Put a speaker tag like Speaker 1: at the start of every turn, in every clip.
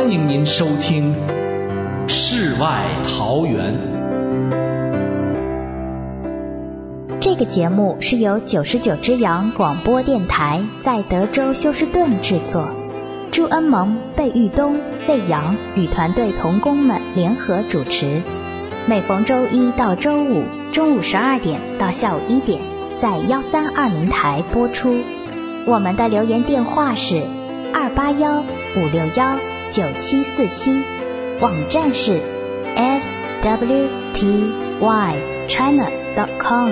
Speaker 1: 欢迎您收听《世外桃源》。
Speaker 2: 这个节目是由99只羊广播电台在德州休斯顿制作，朱恩蒙、贝玉东、费扬与团队同工们联合主持，每逢周一到周五中午12点到下午1点在1320台播出。我们的留言电话是281-561-9747，网站是 swtychina.com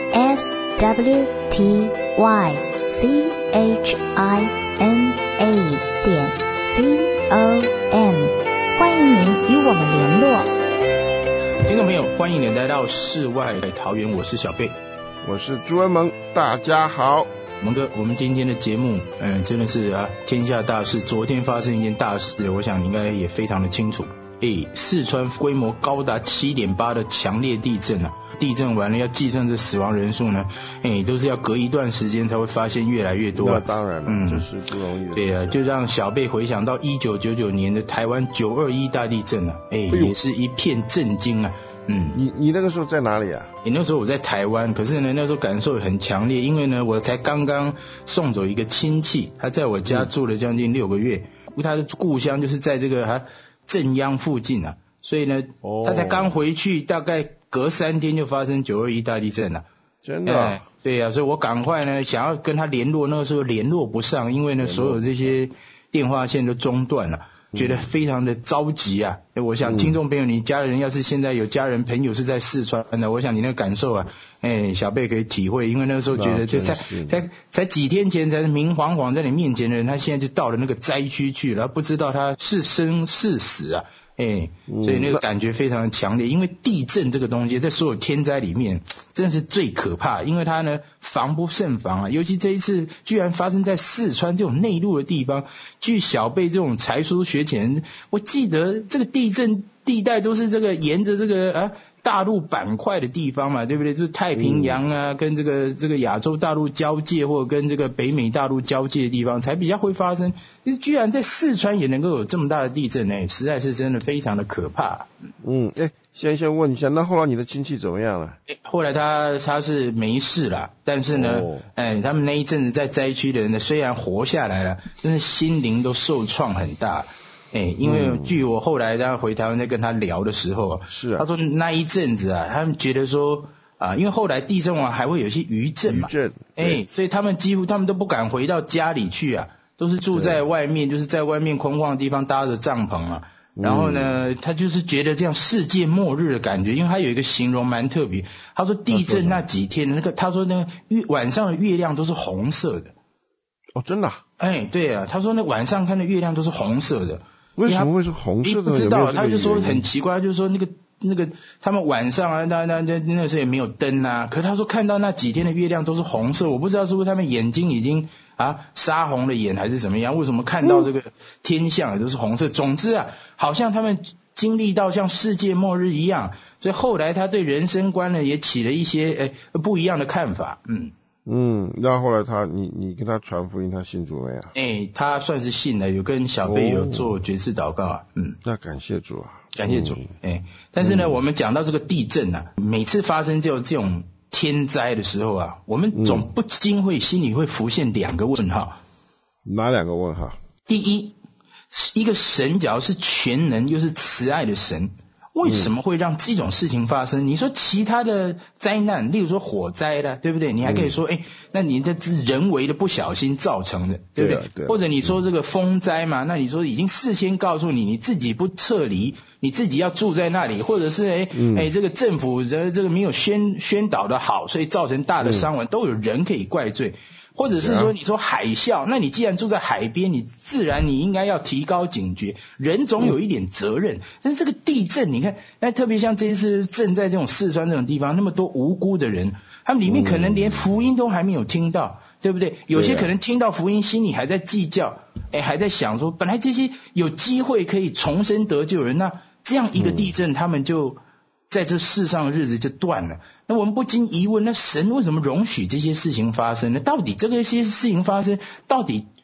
Speaker 2: swtychina.com， 欢迎您与我们联络。
Speaker 3: 听众朋友，欢迎您来到世外桃源，我是小贝，
Speaker 4: 我是朱恩蒙，大家好。
Speaker 3: 蒙哥，我们今天的节目，真的是天下大事。昨天发生一件大事，我想你应该也非常的清楚。四川规模高达 7.8 的强烈地震啊！地震完了要计算这死亡人数呢，都是要隔一段时间才会发现越来越多。
Speaker 4: 那当然了，这是不容易的。
Speaker 3: 对啊，就让小贝回想到1999年的台湾921大地震啊，也是一片震惊啊。
Speaker 4: 你那个时候在哪里啊？
Speaker 3: 那时候我在台湾，可是呢那时候感受很强烈，因为呢我才刚刚送走一个亲戚，他在我家住了将近6个月，他的故乡就是在这个震央附近啊，所以呢他才刚回去，大概隔3天就发生921大地震了。
Speaker 4: 真的
Speaker 3: 对啊，所以我赶快呢想要跟他联络，那个时候联络不上，因为呢所有这些电话线都中断了，觉得非常的着急啊！我想听众朋友，你家人要是现在有家人朋友是在四川的，我想你那个感受啊，小贝可以体会，因为那个时候觉得就才几天前才是明晃晃在你面前的人，他现在就到了那个灾区去了，不知道他是生是死啊！所以那个感觉非常的强烈，因为地震这个东西在所有天灾里面真的是最可怕，因为它呢防不胜防啊，尤其这一次居然发生在四川这种内陆的地方。据小贝这种才疏学浅，我记得这个地震地带都是这个沿着这个大陆板块的地方嘛，对不对？就是太平洋啊，跟这个亚洲大陆交界，或者跟这个北美大陆交界的地方才比较会发生。居然在四川也能够有这么大的地震，实在是真的非常的可怕。
Speaker 4: 先问一下，那后来你的亲戚怎么样了？
Speaker 3: 后来他是没事啦，但是呢，他们那一阵子在灾区的人呢，虽然活下来了，但是心灵都受创很大。因为据我后来回台湾在跟他聊的时候，他说那一阵子他们觉得说因为后来地震完还会有一些余震嘛，所以他们几乎都不敢回到家里去啊，都是住在外面，就是在外面空旷的地方搭着帐篷啊。然后呢，他就是觉得这样世界末日的感觉，因为他有一个形容蛮特别，他说地震那几天他说那个晚上的月亮都是红色的。
Speaker 4: 真的
Speaker 3: 对啊，他说那晚上看的月亮都是红色的。
Speaker 4: 为什么会是红色的？
Speaker 3: 不知道，他就说很奇怪，就是说那个他们晚上那时候也没有灯啊，可是他说看到那几天的月亮都是红色，我不知道是不是他们眼睛已经杀红了眼还是怎么样，为什么看到这个天象也都是红色。总之好像他们经历到像世界末日一样，所以后来他对人生观呢也起了一些不一样的看法。
Speaker 4: 那后来你跟他传福音，他信主没有？
Speaker 3: 他算是信了，有跟小贝有做决志祷告啊。
Speaker 4: 那感谢主啊，
Speaker 3: 感谢主。但是呢，我们讲到这个地震每次发生这种天灾的时候我们总不禁心里会浮现2个问号。
Speaker 4: 哪2个问号？
Speaker 3: 第一，一个神假如是全能又是慈爱的神，为什么会让这种事情发生？你说其他的灾难，例如说火灾的，对不对？你还可以说那你的人为的不小心造成的，对不对？或者你说这个风灾嘛，那你说已经事先告诉你自己不撤离，你自己要住在那里，或者是这个政府这个没有宣导的好，所以造成大的伤亡，都有人可以怪罪。或者是说你说海啸，那你既然住在海边，你自然你应该要提高警觉，人总有一点责任。但是这个地震你看，特别像这一次震在这种四川这种地方，那么多无辜的人，他们里面可能连福音都还没有听到，对不对？有些可能听到福音心里还在计较，还在想说本来这些有机会可以重生得救的人，那这样一个地震他们就在这世上的日子就断了。那我们不禁疑问，那神为什么容许这些事情发生呢？到底这些事情发生，到底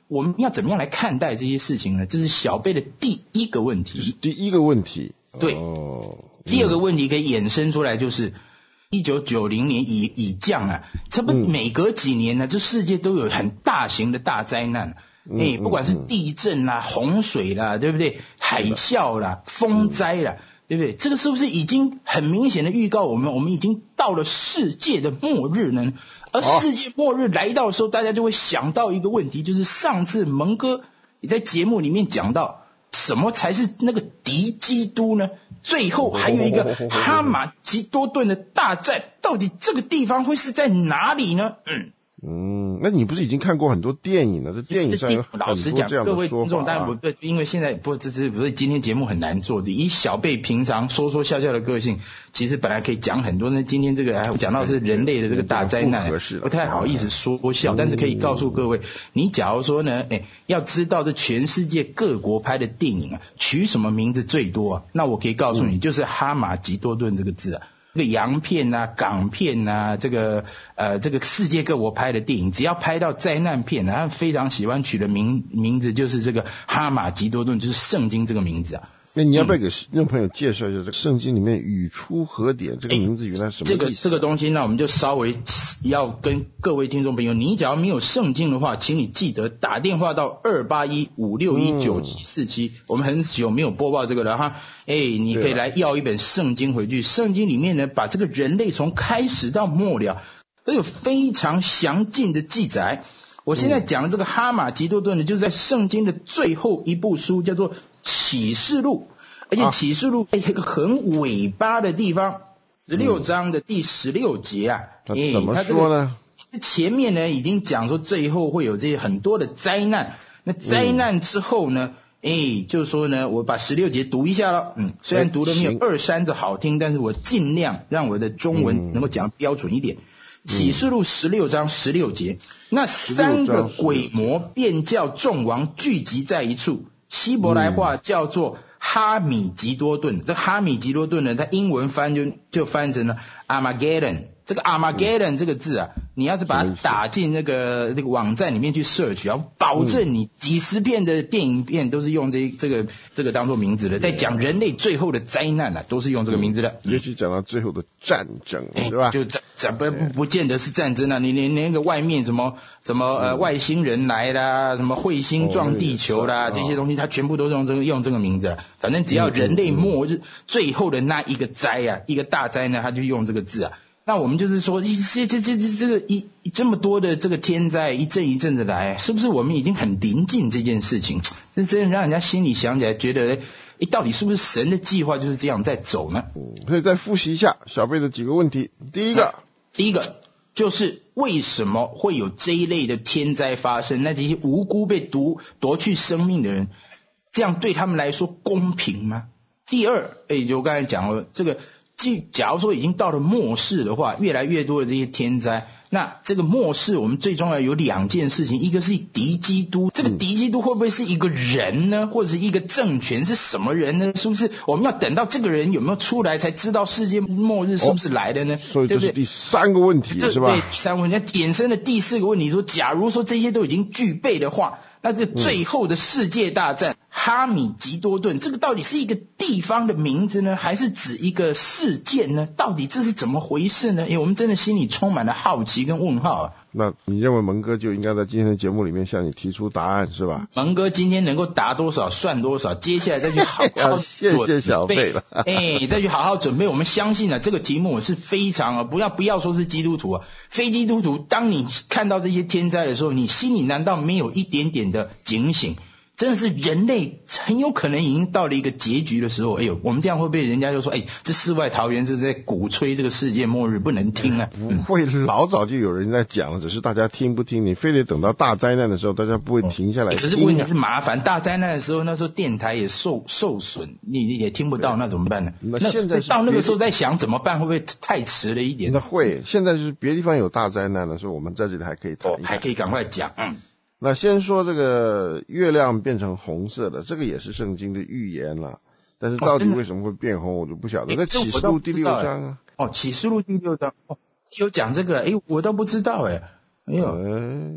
Speaker 3: 我们要怎么样来看待这些事情呢？这是小贝的第一个问题。
Speaker 4: 这是第一个问题。
Speaker 3: 对。第二个问题可以衍生出来，就是1990年以降啊，这不每隔几年呢，这世界都有很大型的大灾难。不管是地震啦、洪水啦，对不对？海啸啦、风灾啦，对不对？这个是不是已经很明显的预告我们已经到了世界的末日呢？而世界末日来到的时候，大家就会想到一个问题，就是上次蒙哥也在节目里面讲到，什么才是那个敌基督呢？最后还有一个哈马吉多顿的大战，到底这个地方会是在哪里呢？
Speaker 4: 那你不是已经看过很多电影了？这电影上有很多这样的说法。
Speaker 3: 各位听众当然不对，因为现在不是今天节目很难做的。以小贝平常说说笑笑的个性，其实本来可以讲很多。那今天这个还讲到是人类的这个大灾难，不太好意思说笑。但是可以告诉各位，你假如说呢，要知道这全世界各国拍的电影啊，取什么名字最多啊？那我可以告诉你，就是哈马吉多顿这个字啊。这个洋片啊、港片啊，这个世界各国拍的电影，只要拍到灾难片啊，他们非常喜欢取的名字就是这个哈马吉多顿，就是圣经这个名字啊。
Speaker 4: 那你要不要给听众朋友介绍一下这个圣经里面语出何典这个名字原来什么意思？
Speaker 3: 这个东西呢，我们就稍微要跟各位听众朋友，你只要没有圣经的话，请你记得打电话到281-561-9747。我们很久没有播报这个了哈，你可以来要一本圣经回去。圣经里面呢，把这个人类从开始到末了都有非常详尽的记载。我现在讲的这个哈马吉多顿呢，就是在圣经的最后一部书，叫做启示录。而且启示录在一个很尾巴的地方，16章的第16节啊。
Speaker 4: 怎么说呢？
Speaker 3: 前面呢已经讲说最后会有这些很多的灾难。那灾难之后呢，就是说呢，我把16节读一下了。虽然读的没有2-3字好听，但是我尽量让我的中文能够讲标准一点。启示录16章16节，那3个鬼魔便叫众王聚集在一处，希伯来话叫做哈米吉多顿。这哈米吉多顿呢，它英文翻就翻成了 Armageddon。这个 Armageddon 这个字啊，你要是把它打进那个网站里面去 search， 然后保证你几十片的电影片都是用这个当做名字的，在讲人类最后的灾难啊，都是用这个名字的。
Speaker 4: 也许讲到最后的战争，对吧？
Speaker 3: 就不见得是战争啊，你那个外面什么外星人来啦，什么彗星撞地球啦，这些东西它全部都是用这个名字。反正只要人类末日最后的那一个灾啊，一个大灾呢，它就用这个字啊。那我们就是说，这么多的这个天灾一阵一阵的来，是不是我们已经很临近这件事情？这真的让人家心里想起来，觉得到底是不是神的计划就是这样在走呢？
Speaker 4: 可以再复习一下小贝的几个问题。第一个就是为什么会有这一类的天灾发生？那这些无辜被夺去生命的人，这样对他们来说公平吗？第二，就我刚才讲了这个。假如说已经到了末世的话，越来越多的这些天灾，那这个末世我们最重要有2件事情，一个是敌基督，这个敌基督会不会是一个人呢，或者是一个政权，是什么人呢？是不是我们要等到这个人有没有出来才知道世界末日是不是来的呢？ 所以这是第3个问题，是吧？
Speaker 3: 对，第3个问题。那衍生的第4个问题说，假如说这些都已经具备的话，那这个最后的世界大战，哈米吉多顿，这个到底是一个地方的名字呢，还是指一个事件呢？到底这是怎么回事呢？我们真的心里充满了好奇跟问号啊。
Speaker 4: 那你认为蒙哥就应该在今天的节目里面向你提出答案，是吧？
Speaker 3: 蒙哥今天能够答多少算多少，接下来再去好好
Speaker 4: 谢谢小贝了。
Speaker 3: 再去好好准备。我们相信啊，这个题目是非常不要说是基督徒啊，非基督徒，当你看到这些天灾的时候，你心里难道没有一点点的警醒？真的是人类很有可能已经到了一个结局的时候，我们这样会被人家就说，这世外桃源是在鼓吹这个世界末日，不能听啊。
Speaker 4: 不会，老早就有人在讲了，只是大家听不听，你非得等到大灾难的时候，大家不会停下来听。
Speaker 3: 可是问题是麻烦，大灾难的时候，那时候电台也受损，你也听不到，那怎么办呢？
Speaker 4: 那现在
Speaker 3: 到那个时候再想怎么办，会不会太迟了一点？
Speaker 4: 那会，现在是别地方有大灾难的时候，我们在这里还可以谈一下，
Speaker 3: 还可以赶快讲。
Speaker 4: 那先说这个月亮变成红色的，这个也是圣经的预言了，但是到底为什么会变红，我就不晓得。那启示录第6章啊，
Speaker 3: 启示录第6章有讲这个，我都不知道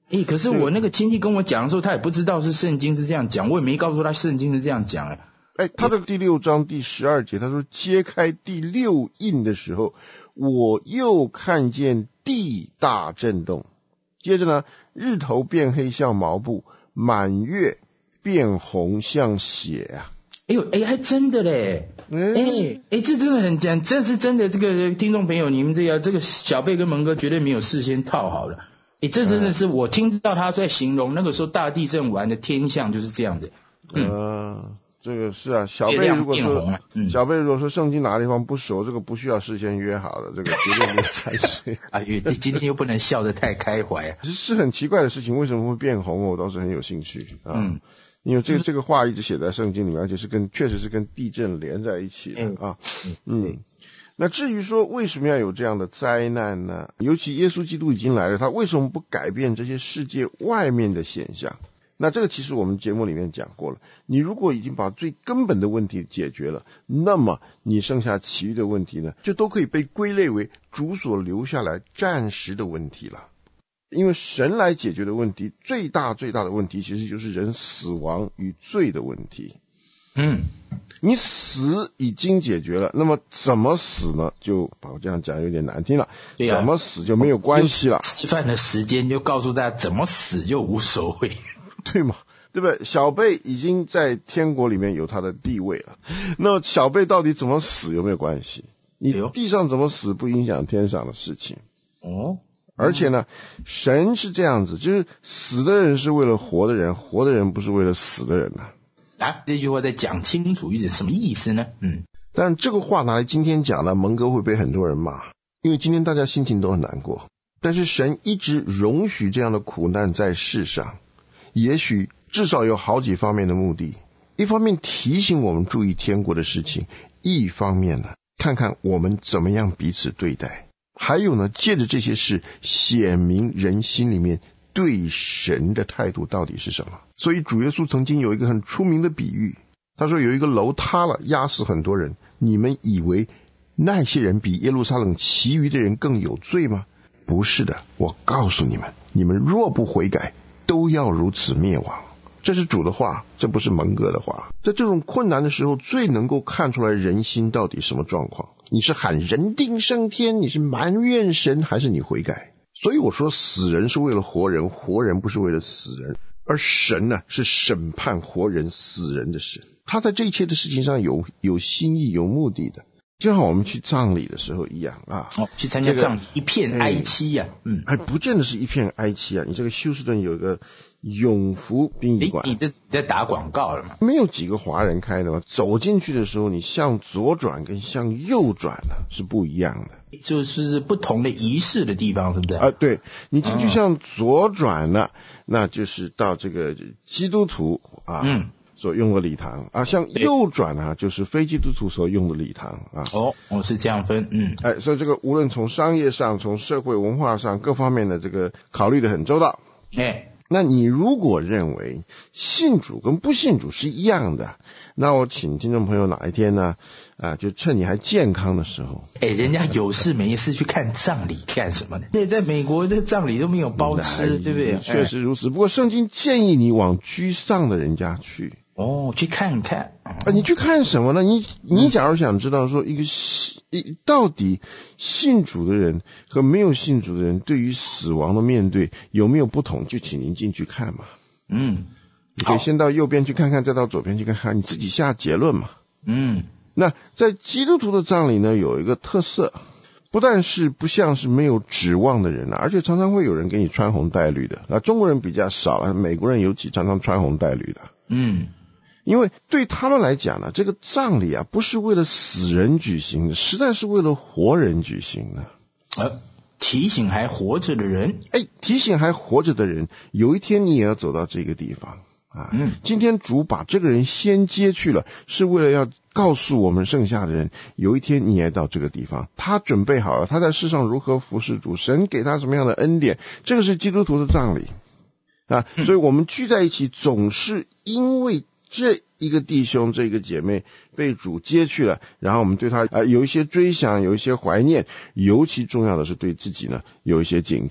Speaker 3: 可是我那个亲戚跟我讲的时候，他也不知道是圣经是这样讲，我也没告诉他圣经是这样讲。
Speaker 4: 他的第6章第12节，他说揭开第6印的时候，我又看见地大震动，接着呢，日头变黑像毛布，满月变红像血啊。
Speaker 3: 还真的嘞！这真的很讲，这是真的。这个听众朋友，你们这个小贝跟蒙哥绝对没有事先套好了。这真的是我听到他在形容那个时候大地震完的天象就是这样的。
Speaker 4: 这个是啊，小贝如果说圣经哪个地方不熟，这个不需要事先约好的，这个绝对没有才是。
Speaker 3: 今天又不能笑得太开怀。
Speaker 4: 是很奇怪的事情，为什么会变红？我倒是很有兴趣啊。因为这个话一直写在圣经里面，而且确实是跟地震连在一起的啊。那至于说为什么要有这样的灾难呢？尤其耶稣基督已经来了，他为什么不改变这些世界外面的现象？那这个其实我们节目里面讲过了，你如果已经把最根本的问题解决了，那么你剩下其余的问题呢，就都可以被归类为主所留下来暂时的问题了。因为神来解决的问题，最大的问题其实就是人死亡与罪的问题。你死已经解决了，那么怎么死呢？就把我这样讲有点难听了，怎么死就没有关系了。
Speaker 3: 吃饭的时间就告诉大家怎么死就无所谓，
Speaker 4: 对吗？对不对？小贝已经在天国里面有他的地位了，那小贝到底怎么死有没有关系？你地上怎么死不影响天上的事情。而且呢，神是这样子，就是死的人是为了活的人，活的人不是为了死的人
Speaker 3: 这句话再讲清楚一点，什么意思呢？
Speaker 4: 但这个话拿来今天讲呢，蒙哥会被很多人骂，因为今天大家心情都很难过。但是神一直容许这样的苦难在世上，也许至少有好几方面的目的。一方面提醒我们注意天国的事情，一方面呢，看看我们怎么样彼此对待。还有呢，借着这些事显明人心里面对神的态度到底是什么。所以主耶稣曾经有一个很出名的比喻，他说有一个楼塌了，压死很多人，你们以为那些人比耶路撒冷其余的人更有罪吗？不是的，我告诉你们，你们若不悔改，都要如此灭亡。这是主的话，这不是蒙哥的话。在这种困难的时候，最能够看出来人心到底什么状况。你是喊人定胜天，你是埋怨神，还是你悔改？所以我说死人是为了活人，活人不是为了死人。而神呢，是审判活人死人的神，他在这一切的事情上有心意有目的的。就像我们去葬礼的时候一样啊，
Speaker 3: 去参加葬礼，一片哀戚啊，
Speaker 4: 还不见得是一片哀戚啊。你这个休斯顿有一个永福殡仪馆，
Speaker 3: 你在打广告了吗？
Speaker 4: 没有几个华人开的吗？走进去的时候，你向左转跟向右转呢是不一样的，
Speaker 3: 就是不同的仪式的地方，是不是？
Speaker 4: 对，你进去向左转呢，那就是到这个基督徒啊。所用的礼堂啊，向右转啊，就是非基督徒所用的礼堂啊。
Speaker 3: 是这样分，
Speaker 4: 所以这个无论从商业上、从社会文化上各方面的这个考虑的很周到。那你如果认为信主跟不信主是一样的，那我请听众朋友哪一天呢？就趁你还健康的时候。
Speaker 3: 人家有事没事去看葬礼干什么呢？在美国的葬礼都没有包吃，对不对？
Speaker 4: 确实如此。不过圣经建议你往居丧的人家去。
Speaker 3: 去看看。
Speaker 4: 你去看什么呢？你假如想知道说到底信主的人和没有信主的人对于死亡的面对有没有不同，就请您进去看嘛。你可以先到右边去看看，再到左边去看看，你自己下结论嘛。那在基督徒的葬礼呢，有一个特色，不但是不像是没有指望的人了，而且常常会有人给你穿红戴绿的。中国人比较少，美国人尤其常常穿红戴绿的。因为对他们来讲呢，这个葬礼不是为了死人举行的，实在是为了活人举行的。
Speaker 3: 提醒还活着的人，
Speaker 4: 提醒还活着的人，有一天你也要走到这个地方啊。今天主把这个人先接去了，是为了要告诉我们剩下的人，有一天你也到这个地方。他准备好了，他在世上如何服侍主，神给他什么样的恩典，这个是基督徒的葬礼所以我们聚在一起，总是因为这一个弟兄这个姐妹被主接去了，然后我们对他有一些追想，有一些怀念，尤其重要的是对自己呢有一些警惕。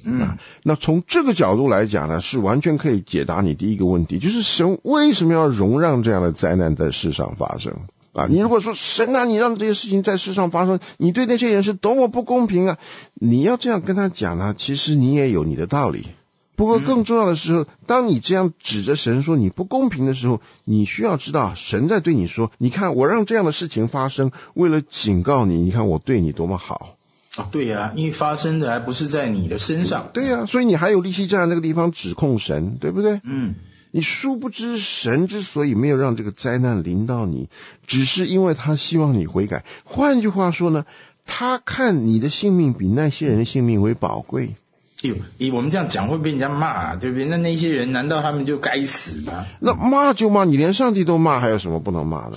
Speaker 4: 那从这个角度来讲呢，是完全可以解答你第一个问题，就是神为什么要容让这样的灾难在世上发生你如果说神你让这些事情在世上发生，你对那些人是多么不公平你要这样跟他讲呢，其实你也有你的道理。不过更重要的时候，当你这样指着神说你不公平的时候，你需要知道神在对你说，你看我让这样的事情发生，为了警告你，你看我对你多么好
Speaker 3: 对呀，因为发生的还不是在你的身上。
Speaker 4: 对呀，所以你还有力气站在那个地方指控神，对不对？你殊不知神之所以没有让这个灾难临到你，只是因为他希望你悔改。换句话说呢，他看你的性命比那些人的性命为宝贵。
Speaker 3: 我们这样讲会被人家骂，对不对？那些人难道他们就该死吗？
Speaker 4: 那骂就骂，你连上帝都骂，还有什么不能骂的？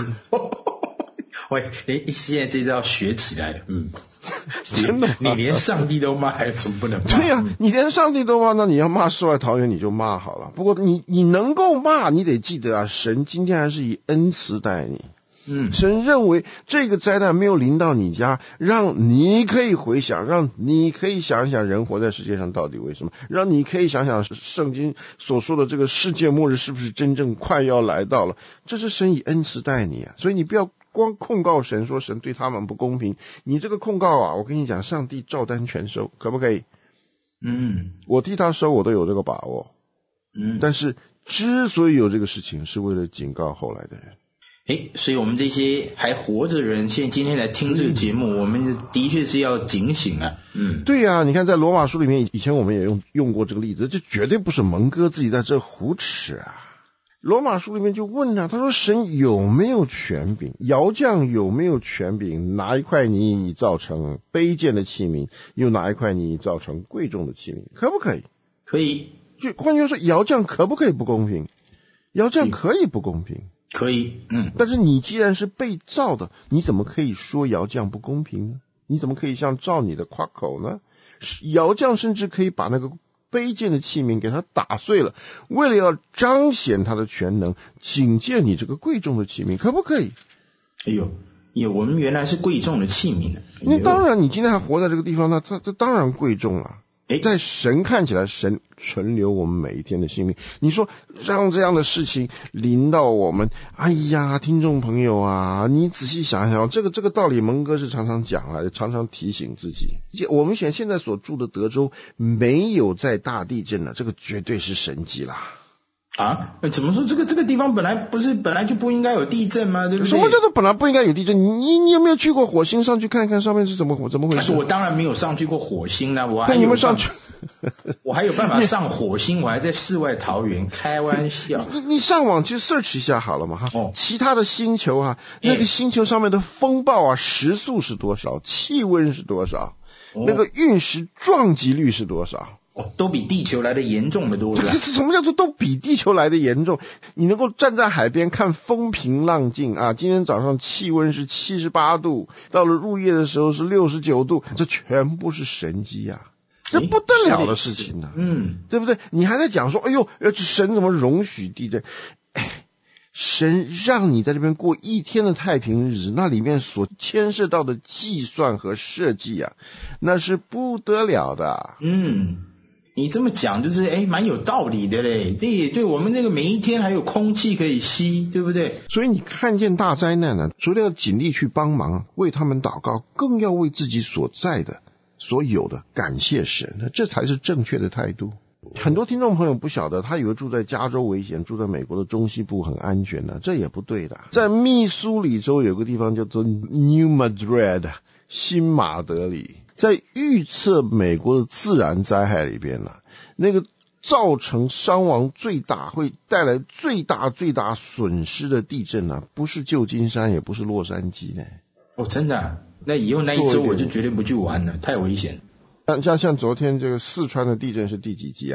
Speaker 3: 喂，现在这招学起来了，
Speaker 4: 真的，
Speaker 3: 你连上帝都骂，还有什么不能骂？
Speaker 4: 对呀，你连上帝都骂，那你要骂世外桃源你就骂好了。不过你能够骂，你得记得神今天还是以恩慈待你。神认为这个灾难没有临到你家，让你可以回想，让你可以想一想人活在世界上到底为什么，让你可以想想圣经所说的这个世界末日是不是真正快要来到了。这是神以恩慈待你所以你不要光控告神说神对他们不公平，你这个控告我跟你讲，上帝照单全收，可不可以？我替他收，我都有这个把握。但是之所以有这个事情，是为了警告后来的人。
Speaker 3: 所以我们这些还活着的人，今天来听这个节目，我们的确是要警醒
Speaker 4: 对呀，你看在罗马书里面，以前我们也用过这个例子，这绝对不是蒙哥自己在这胡扯罗马书里面就问他说神有没有权柄，窑匠有没有权柄拿一块泥造成卑贱的器皿，又拿一块泥造成贵重的器皿，可不可以？
Speaker 3: 可以。
Speaker 4: 就换句话说，窑匠可不可以不公平？窑匠可以不公平，
Speaker 3: 可以。
Speaker 4: 但是你既然是被造的，你怎么可以说窑匠不公平呢？你怎么可以像照你的夸口呢？窑匠甚至可以把那个卑贱的器皿给它打碎了，为了要彰显他的全能，警戒你这个贵重的器皿，可不可以？
Speaker 3: 我们原来是贵重的器皿
Speaker 4: 那当然，你今天还活在这个地方，那这当然贵重了。在神看起来，神存留我们每一天的性命。你说让这样的事情临到我们，哎呀，听众朋友啊，你仔细想想，这个道理，蒙哥是常常讲常常提醒自己。我们现在所住的德州没有在大地震了，这个绝对是神迹啦。
Speaker 3: 怎么说这个地方本来就不应该有地震吗？对不对？
Speaker 4: 什么叫做本来不应该有地震？你有没有去过火星上去看看上面是怎么回事？
Speaker 3: 我当然没有上去过火星啦，我还有办法上火星，我还在世外桃源，开玩笑。
Speaker 4: 你上网去 search 一下好了嘛其他的星球那个星球上面的风暴时速是多少，气温是多少，那个陨石撞击率是多少？
Speaker 3: 都比地球来的严重的多。
Speaker 4: 什么叫做都比地球来的严重？你能够站在海边看风平浪静今天早上气温是78度，到了入夜的时候是69度，这全部是神迹这不得了的事情对不对？你还在讲说神怎么容许地震？神让你在这边过一天的太平日子，那里面所牵涉到的计算和设计那是不得了的。
Speaker 3: 你这么讲就是蛮有道理的嘞，这也对我们这个每一天还有空气可以吸，对不对？
Speaker 4: 所以你看见大灾难除了要尽力去帮忙为他们祷告，更要为自己所在的所有的感谢神，这才是正确的态度。很多听众朋友不晓得，他以为住在加州危险，住在美国的中西部很安全这也不对的。在密苏里州有个地方叫做 New Madrid 新马德里，在预测美国的自然灾害里边那个造成伤亡最大，会带来最大损失的地震不是旧金山，也不是洛杉矶
Speaker 3: 真的那以后那一周我就绝对不去玩了，太危险。
Speaker 4: 像昨天这个四川的地震是第几级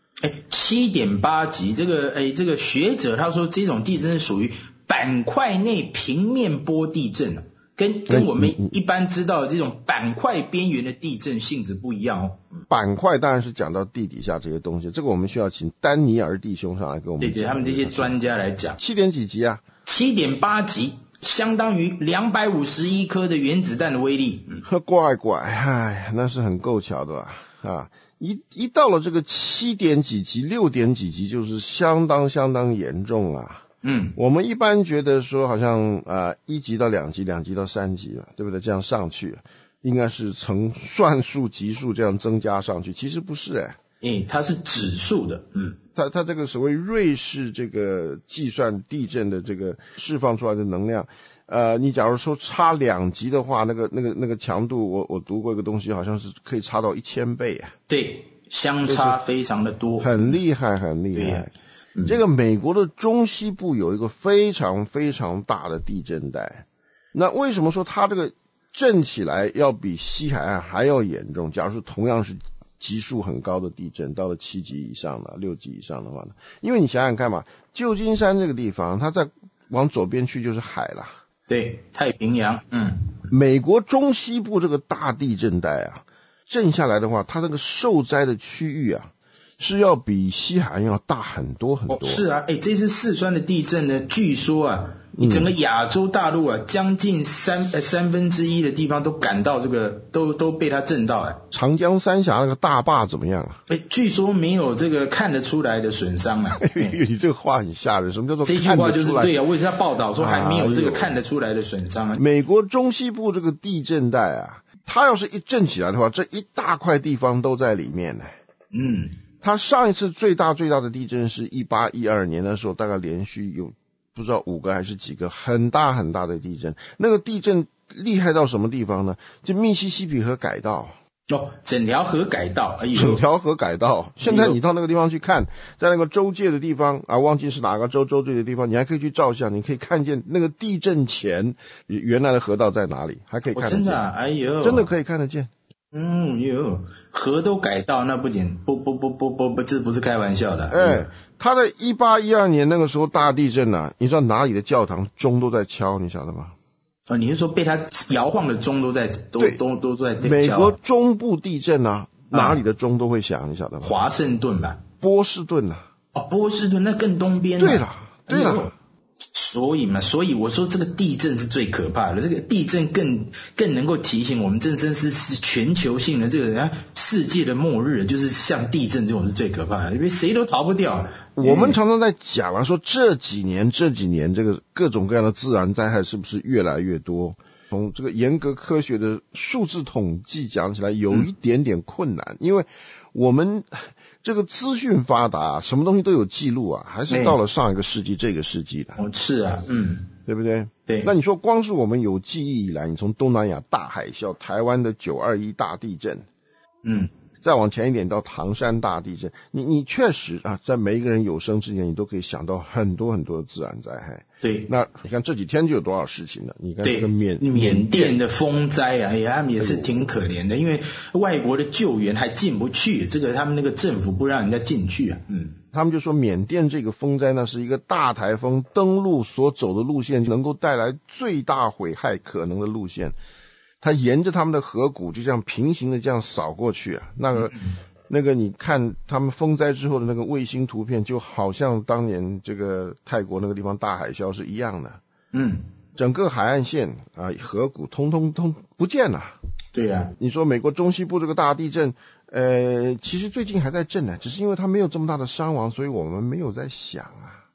Speaker 3: 7.8级。这个学者他说这种地震是属于板块内平面波地震跟我们一般知道的这种板块边缘的地震性质不一样
Speaker 4: 板块当然是讲到地底下这些东西，这个我们需要请丹尼尔弟兄上来跟我们
Speaker 3: 对他们这些专家来讲。
Speaker 4: 7点几级
Speaker 3: 7.8级，相当于251颗的原子弹的威力。
Speaker 4: 怪，那是很够巧的啊，一到了这个7点几级、6点几级，就是相当严重啊。我们一般觉得说好像1级到2级，2级到3级了，对不对？这样上去应该是呈算术级数这样增加上去，其实不是
Speaker 3: 它是指数的。
Speaker 4: 它这个所谓瑞士这个计算地震的这个释放出来的能量，你假如说差2级的话，那个强度，我读过一个东西，好像是可以差到1000倍啊。
Speaker 3: 对，相差非常的多，
Speaker 4: 很厉害。这个美国的中西部有一个非常大的地震带，那为什么说它这个震起来要比西海岸还要严重？假如说同样是级数很高的地震，到了7级以上的、6级以上的话呢？因为你想想看嘛，旧金山这个地方，它再往左边去就是海了。
Speaker 3: 对，太平洋。
Speaker 4: 美国中西部这个大地震带啊，震下来的话，它那个受灾的区域啊，是要比西海岸要大很多。
Speaker 3: 是啊，这次四川的地震呢，据说啊，整个亚洲大陆啊，将近三分之一的地方都感到这个，都被它震到。
Speaker 4: 长江三峡那个大坝怎么样啊？
Speaker 3: 据说没有这个看得出来的损伤啊。
Speaker 4: 你这个话很吓人，什么叫做看得出来？
Speaker 3: 这句话就是对啊，为什么要报道说还没有这个看得出来的损伤啊？
Speaker 4: 美国中西部这个地震带啊，它要是一震起来的话，这一大块地方都在里面呢。它上一次最大的地震是1812年的时候，大概连续有不知道5个还是几个很大的地震。那个地震厉害到什么地方呢？就密西西比河改道。
Speaker 3: 整条河改道。
Speaker 4: 整条河改道。现在你到那个地方去看，在那个州界的地方啊，忘记是哪个州界的地方，你还可以去照相，你可以看见那个地震前原来的河道在哪里，还可以看得见。
Speaker 3: 真的
Speaker 4: 真的可以看得见。
Speaker 3: 河都改道，那不，这不是开玩笑的。
Speaker 4: 他在1812年那个时候大地震啊，你知道哪里的教堂钟都在敲，你晓得吗？
Speaker 3: 你是说被他摇晃的钟都在敲？
Speaker 4: 美国中部地震啊，哪里的钟都会响，你晓得吗？
Speaker 3: 华盛顿吧，
Speaker 4: 波士顿啊。
Speaker 3: 波士顿那更东边。
Speaker 4: 对了。
Speaker 3: 所以我说这个地震是最可怕的，这个地震更能够提醒我们，这真是全球性的这个世界的末日，就是像地震这种是最可怕的，因为谁都逃不掉。
Speaker 4: 我们常常在讲啊，说这几年这个各种各样的自然灾害是不是越来越多？从这个严格科学的数字统计讲起来，有一点点困难，因为我们这个资讯发达，什么东西都有记录啊，还是到了上一个世纪这个世纪的。
Speaker 3: 是啊。
Speaker 4: 对不对？
Speaker 3: 对。
Speaker 4: 那你说光是我们有记忆以来，你从东南亚大海啸、台湾的921大地震，再往前一点到唐山大地震，你确实啊，在每一个人有生之年，你都可以想到很多的自然灾害。
Speaker 3: 对。
Speaker 4: 那你看这几天就有多少事情了？你看这个
Speaker 3: 缅甸的风灾啊，他们也是挺可怜的，因为外国的救援还进不去，这个他们那个政府不让人家进去啊。
Speaker 4: 他们就说缅甸这个风灾呢，是一个大台风登陆所走的路线，能够带来最大毁害可能的路线。它沿着他们的河谷就这样平行的这样扫过去啊，那个你看他们风灾之后的那个卫星图片，就好像当年这个泰国那个地方大海啸是一样的。整个海岸线啊，河谷通不见了。
Speaker 3: 对啊。
Speaker 4: 你说美国中西部这个大地震，其实最近还在震呢，只是因为它没有这么大的伤亡，所以我们没有在想啊。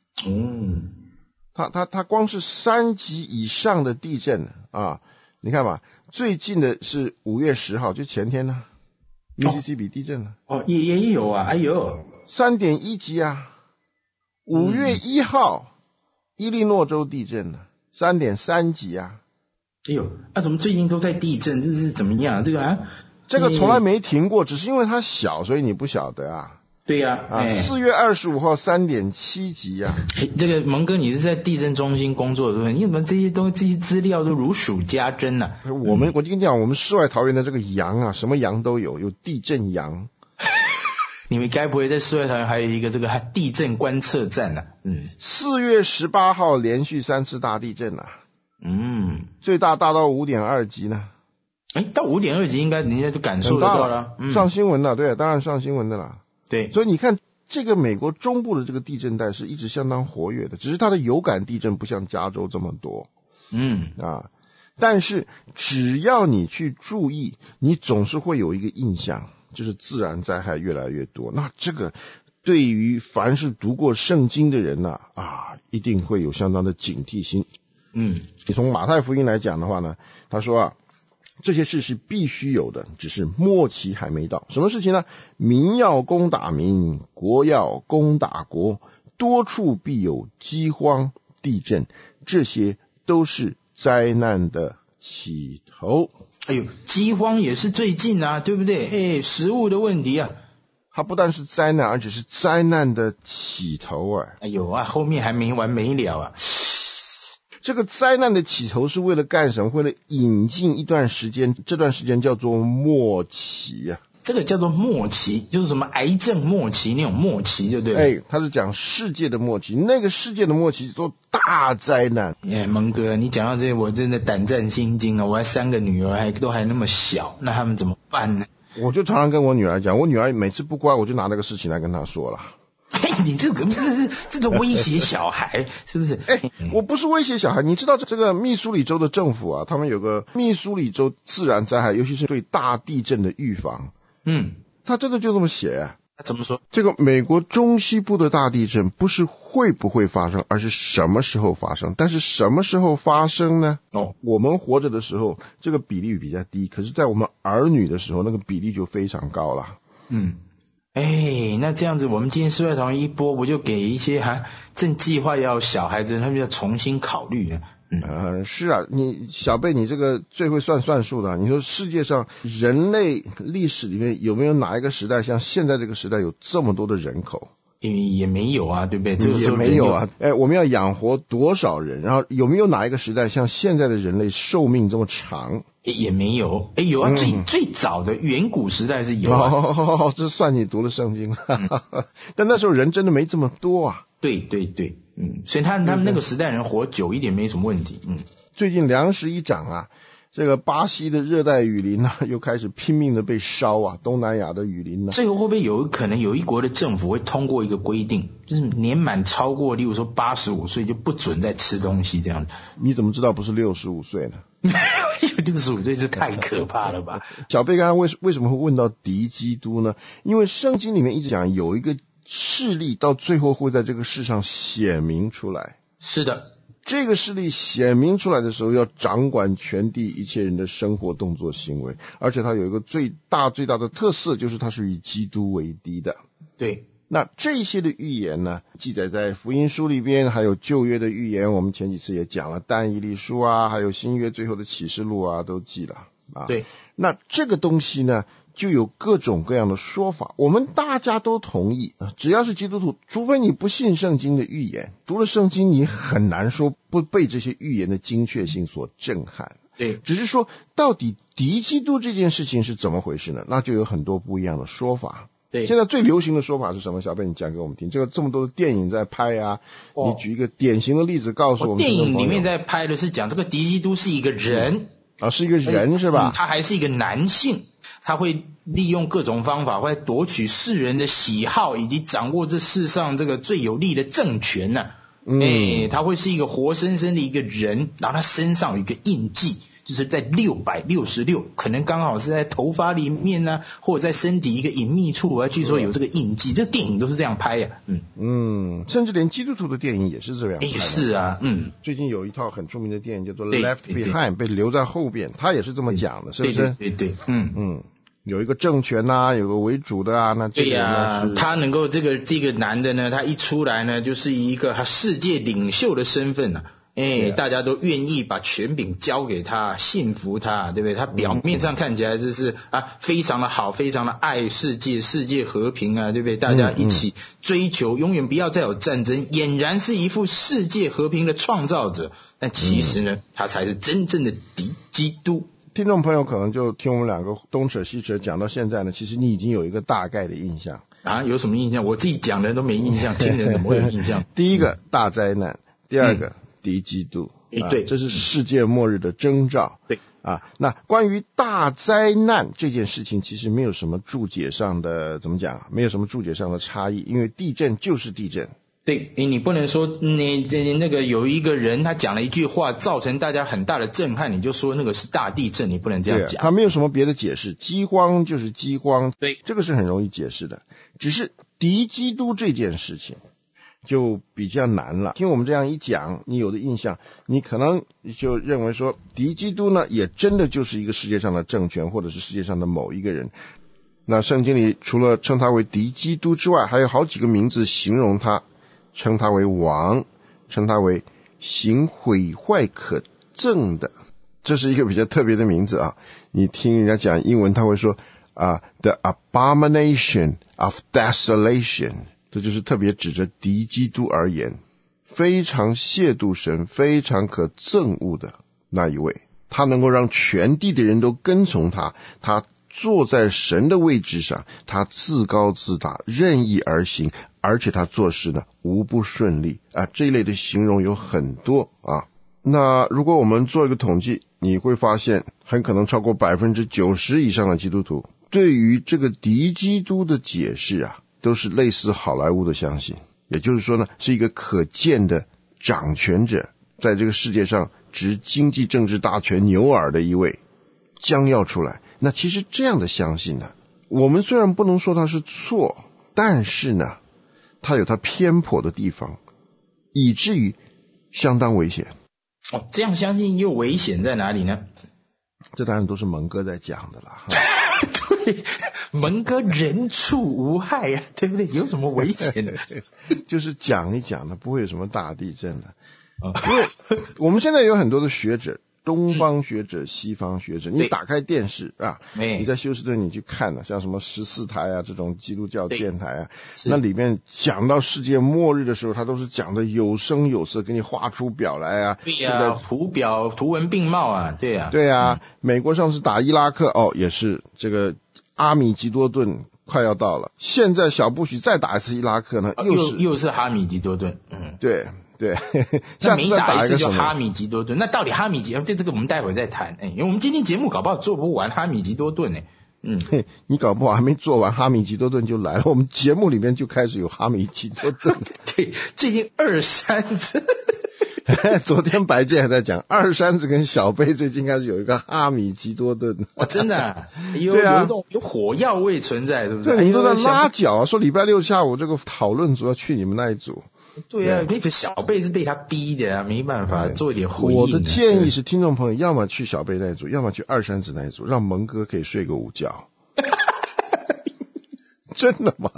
Speaker 4: 它光是3级以上的地震啊，你看吧，最近的是5月10号，就前天呢，密西西比地震了。
Speaker 3: 也有啊
Speaker 4: ，3.1级啊。5月1号，伊利诺州地震了，3.3级啊。
Speaker 3: 怎么最近都在地震？这是怎么样？这
Speaker 4: 个从来没停过，只是因为它小，所以你不晓得啊。
Speaker 3: 对呀。
Speaker 4: 4月25号3.7级啊。
Speaker 3: 这个蒙哥，你是在地震中心工作的，你怎么这些资料都如数家珍啊？
Speaker 4: 我就跟你讲，我们世外桃源的这个洋啊，什么洋都有地震洋。
Speaker 3: 你们该不会在世外桃源还有一个这个地震观测站啊
Speaker 4: ？4月18号连续3次大地震啊。最大到5.2级呢。
Speaker 3: 到5.2级应该人家就感受得到了。
Speaker 4: 上新闻了，对，当然上新闻的啦。
Speaker 3: 对。
Speaker 4: 所以你看这个美国中部的这个地震带是一直相当活跃的，只是它的有感地震不像加州这么多。但是只要你去注意，你总是会有一个印象， 就是自然灾害越来越多。那这个对于凡是读过圣经的人呢，一定会有相当的警惕心。你从马太福音来讲的话呢，他说这些事是必须有的，只是末期还没到。什么事情呢？民要攻打民，国要攻打国，多处必有饥荒、地震，这些都是灾难的起头。
Speaker 3: 饥荒也是最近啊，对不对？食物的问题啊，
Speaker 4: 它不但是灾难，而且是灾难的起头
Speaker 3: 后面还没完没了啊。
Speaker 4: 这个灾难的起头是为了干什么？为了引进一段时间，这段时间叫做末期啊。
Speaker 3: 这个叫做末期，就是什么癌症末期那种末期，对不对？
Speaker 4: 他是讲世界的末期，那个世界的末期都大灾难。
Speaker 3: 蒙哥，你讲到这我真的胆战心惊啊！我还3个女儿都还那么小，那他们怎么办呢？
Speaker 4: 我就常常跟我女儿讲，我女儿每次不乖，我就拿那个事情来跟她说了。
Speaker 3: 你这种威胁小孩是不是？
Speaker 4: 我不是威胁小孩，你知道这个密苏里州的政府他们有个密苏里州自然灾害，尤其是对大地震的预防。他真的就这么写
Speaker 3: 他怎么说？
Speaker 4: 这个美国中西部的大地震不是会不会发生，而是什么时候发生。但是什么时候发生呢？我们活着的时候这个比例比较低，可是在我们儿女的时候那个比例就非常高了。
Speaker 3: 那这样子我们今天世外桃源一播，不就给一些正计划要小孩子他们要重新考虑呢？
Speaker 4: 是啊，你小贝你这个最会算数的，你说世界上人类历史里面有没有哪一个时代像现在这个时代有这么多的人口？
Speaker 3: 也没有啊，对不对？这个时候
Speaker 4: 也没有啊。我们要养活多少人？然后有没有哪一个时代像现在的人类寿命这么长？
Speaker 3: 也没有。有啊，最早的远古时代是有
Speaker 4: 这算你读了圣经但那时候人真的没这么多啊。
Speaker 3: 对，所以他们那个时代人活久一点没什么问题。
Speaker 4: 最近粮食一涨这个巴西的热带雨林又开始拼命的被烧东南亚的雨林
Speaker 3: 最后会不会有可能有一国的政府会通过一个规定，就是年满超过例如说85岁就不准再吃东西这样子？
Speaker 4: 你怎么知道不是65岁呢
Speaker 3: ？65岁是太可怕了吧？
Speaker 4: 小贝刚刚为什么会问到敌基督呢？因为圣经里面一直讲有一个势力到最后会在这个世上显明出来。
Speaker 3: 是的，
Speaker 4: 这个势力显明出来的时候要掌管全地一切人的生活动作行为，而且它有一个最大的特色，就是它是以基督为低的。
Speaker 3: 对，
Speaker 4: 那这些的预言呢，记载在福音书里边，还有旧约的预言，我们前几次也讲了，但以理书还有新约最后的启示录都记了
Speaker 3: 对，
Speaker 4: 那这个东西呢就有各种各样的说法，我们大家都同意只要是基督徒，除非你不信圣经的预言，读了圣经你很难说不被这些预言的精确性所震撼。
Speaker 3: 对，
Speaker 4: 只是说到底敌基督这件事情是怎么回事呢？那就有很多不一样的说法。
Speaker 3: 对，
Speaker 4: 现在最流行的说法是什么？小贝你讲给我们听。这么多的电影在拍你举一个典型的例子告诉我们。
Speaker 3: 电影里面在拍的是讲这个敌基督是一个人
Speaker 4: 是一个人是吧？
Speaker 3: 他还是一个男性，他会利用各种方法会夺取世人的喜好，以及掌握这世上这个最有力的政权他会是一个活生生的一个人，然后他身上有一个印记，就是在666，可能刚好是在头发里面或者在身体一个隐秘处据说有这个印记。这个电影都是这样拍
Speaker 4: 甚至连基督徒的电影也是这样拍的。 是啊，最近有一套很著名的电影叫做 Left Behind， 被留在后边，他也是这么讲的，是不是？
Speaker 3: 对，
Speaker 4: 有一个政权有个为主的那这个
Speaker 3: 他能够这个男的呢，他一出来呢，就是一个他世界领袖的身份大家都愿意把权柄交给他，信服他，对不对？他表面上看起来就是非常的好，非常的爱世界和平对不对？大家一起追求永远不要再有战争，俨然是一副世界和平的创造者。但其实呢，他才是真正的敌基督。
Speaker 4: 听众朋友可能就听我们两个东扯西扯讲到现在呢，其实你已经有一个大概的印象
Speaker 3: 有什么印象？我自己讲的人都没印象，听人怎么会有印象？
Speaker 4: 第一个大灾难，第二个敌基督，
Speaker 3: 对，
Speaker 4: 这是世界末日的征兆。
Speaker 3: 对
Speaker 4: 那关于大灾难这件事情，其实没有什么注解上的怎么讲，没有什么注解上的差异，因为地震就是地震。
Speaker 3: 对，你不能说那个有一个人他讲了一句话造成大家很大的震撼，你就说那个是大地震，你不能这样讲。
Speaker 4: 他没有什么别的解释，激光就是激光，
Speaker 3: 对，
Speaker 4: 这个是很容易解释的。只是敌基督这件事情就比较难了。听我们这样一讲，你有的印象，你可能就认为说敌基督呢也真的就是一个世界上的政权，或者是世界上的某一个人。那圣经里除了称他为敌基督之外，还有好几个名字形容他，称他为王，称他为行毁坏可憎的，这是一个比较特别的名字啊。你听人家讲英文他会说The abomination of desolation， 这就是特别指着敌基督而言，非常亵渎神，非常可憎恶的那一位。他能够让全地的人都跟从他，他坐在神的位置上，他自高自大，任意而行，而且他做事呢无不顺利这一类的形容有很多那如果我们做一个统计，你会发现很可能超过 90% 以上的基督徒对于这个敌基督的解释都是类似好莱坞的相信，也就是说呢，是一个可见的掌权者，在这个世界上执经济政治大权牛耳的一位将要出来。那其实这样的相信呢，我们虽然不能说它是错，但是呢它有它偏颇的地方，以至于相当危险。
Speaker 3: 这样相信又危险在哪里呢？
Speaker 4: 这当然都是蒙哥在讲的啦
Speaker 3: 对，蒙哥人畜无害对不对？有什么危险的？
Speaker 4: 就是讲一讲的，不会有什么大地震的。因为我们现在有很多的学者，东方学者、西方学者，你打开电视你在休斯顿你去看像什么14台这种基督教电台那里面讲到世界末日的时候，他都是讲的有声有色，给你画出表来
Speaker 3: 对图文并茂对
Speaker 4: 美国上次打伊拉克也是这个阿米吉多顿快要到了，现在小布许再打一次伊拉克呢，
Speaker 3: 又是哈米吉多顿
Speaker 4: 对，
Speaker 3: 那每打一次就哈米吉多顿，那到底哈米吉对这个我们待会再谈。因为我们今天节目搞不好做不完哈米吉多顿
Speaker 4: 你搞不好还没做完哈米吉多顿就来了，我们节目里面就开始有哈米吉多顿。
Speaker 3: 对，最近二山子
Speaker 4: 昨天白健还在讲二山子跟小贝最近开始有一个哈米吉多顿
Speaker 3: 真的有火药味存在，对不对？
Speaker 4: 对，你们都在拉脚说礼拜六下午这个讨论组要去你们那一组。
Speaker 3: 对那个小贝是被他逼的没办法做一点回应。
Speaker 4: 我的建议是听众朋友要么去小贝那一组，要么去二山子那一组，让蒙哥可以睡个午觉。真的吗？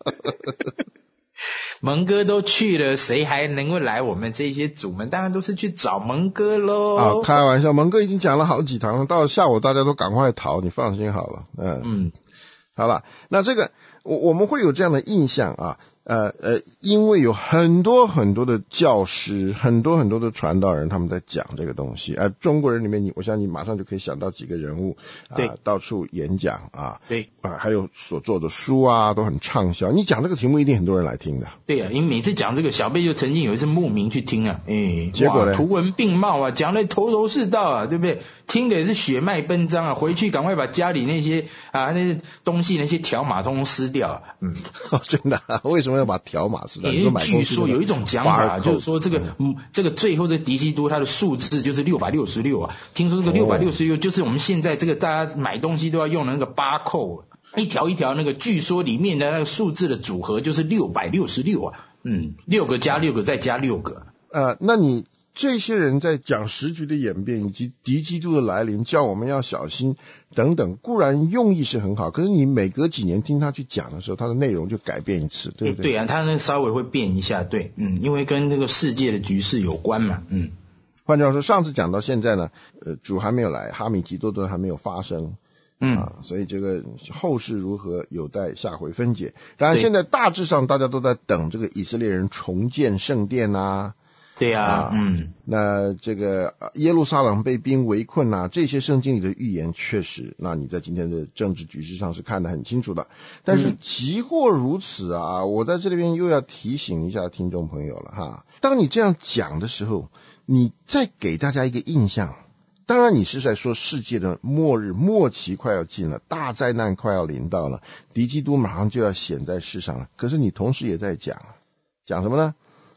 Speaker 3: 蒙哥都去了，谁还能够来我们这些组们？当然都是去找蒙哥咯。
Speaker 4: 开玩笑，蒙哥已经讲了好几堂了，到了下午大家都赶快逃，你放心好了。好了，那这个我们会有这样的印象因为有很多很多的教师，很多很多的传道人，他们在讲这个东西。中国人里面我想你马上就可以想到几个人物到处演讲
Speaker 3: 对
Speaker 4: 还有所做的书都很畅销。你讲这个题目一定很多人来听的。
Speaker 3: 对因为每次讲这个，小贝就曾经有一次慕名去听
Speaker 4: 结果呢图
Speaker 3: 文并茂讲得头头是道对不对？听的也是血脉奔张回去赶快把家里那些那些东西那些条码通通撕掉
Speaker 4: 真的为什么要把条码撕掉？
Speaker 3: 据说有一种讲法就是说这个最后这个敌基督它的数字就是666听说这个666就是我们现在这个大家买东西都要用的那个巴扣，一条一条那个据说里面的那个数字的组合就是6666个加6个再加6个
Speaker 4: 那你这些人在讲时局的演变以及敌基督的来临，叫我们要小心等等，固然用意是很好，可是你每隔几年听他去讲的时候，他的内容就改变一次，对不对？
Speaker 3: 对他那稍微会变一下，因为跟这个世界的局势有关嘛，
Speaker 4: 换句话说，上次讲到现在呢，主还没有来，哈米吉多顿还没有发生，所以这个后事如何有待下回分解。当然，现在大致上大家都在等这个以色列人重建圣殿
Speaker 3: 对
Speaker 4: 那这个耶路撒冷被兵围困这些圣经里的预言确实，那你在今天的政治局势上是看得很清楚的。但是即或如此我在这里边又要提醒一下听众朋友了当你这样讲的时候，你再给大家一个印象，当然你是在说世界的末日末期快要近了，大灾难快要临到了，敌基督马上就要显在世上了，可是你同时也在讲什么呢？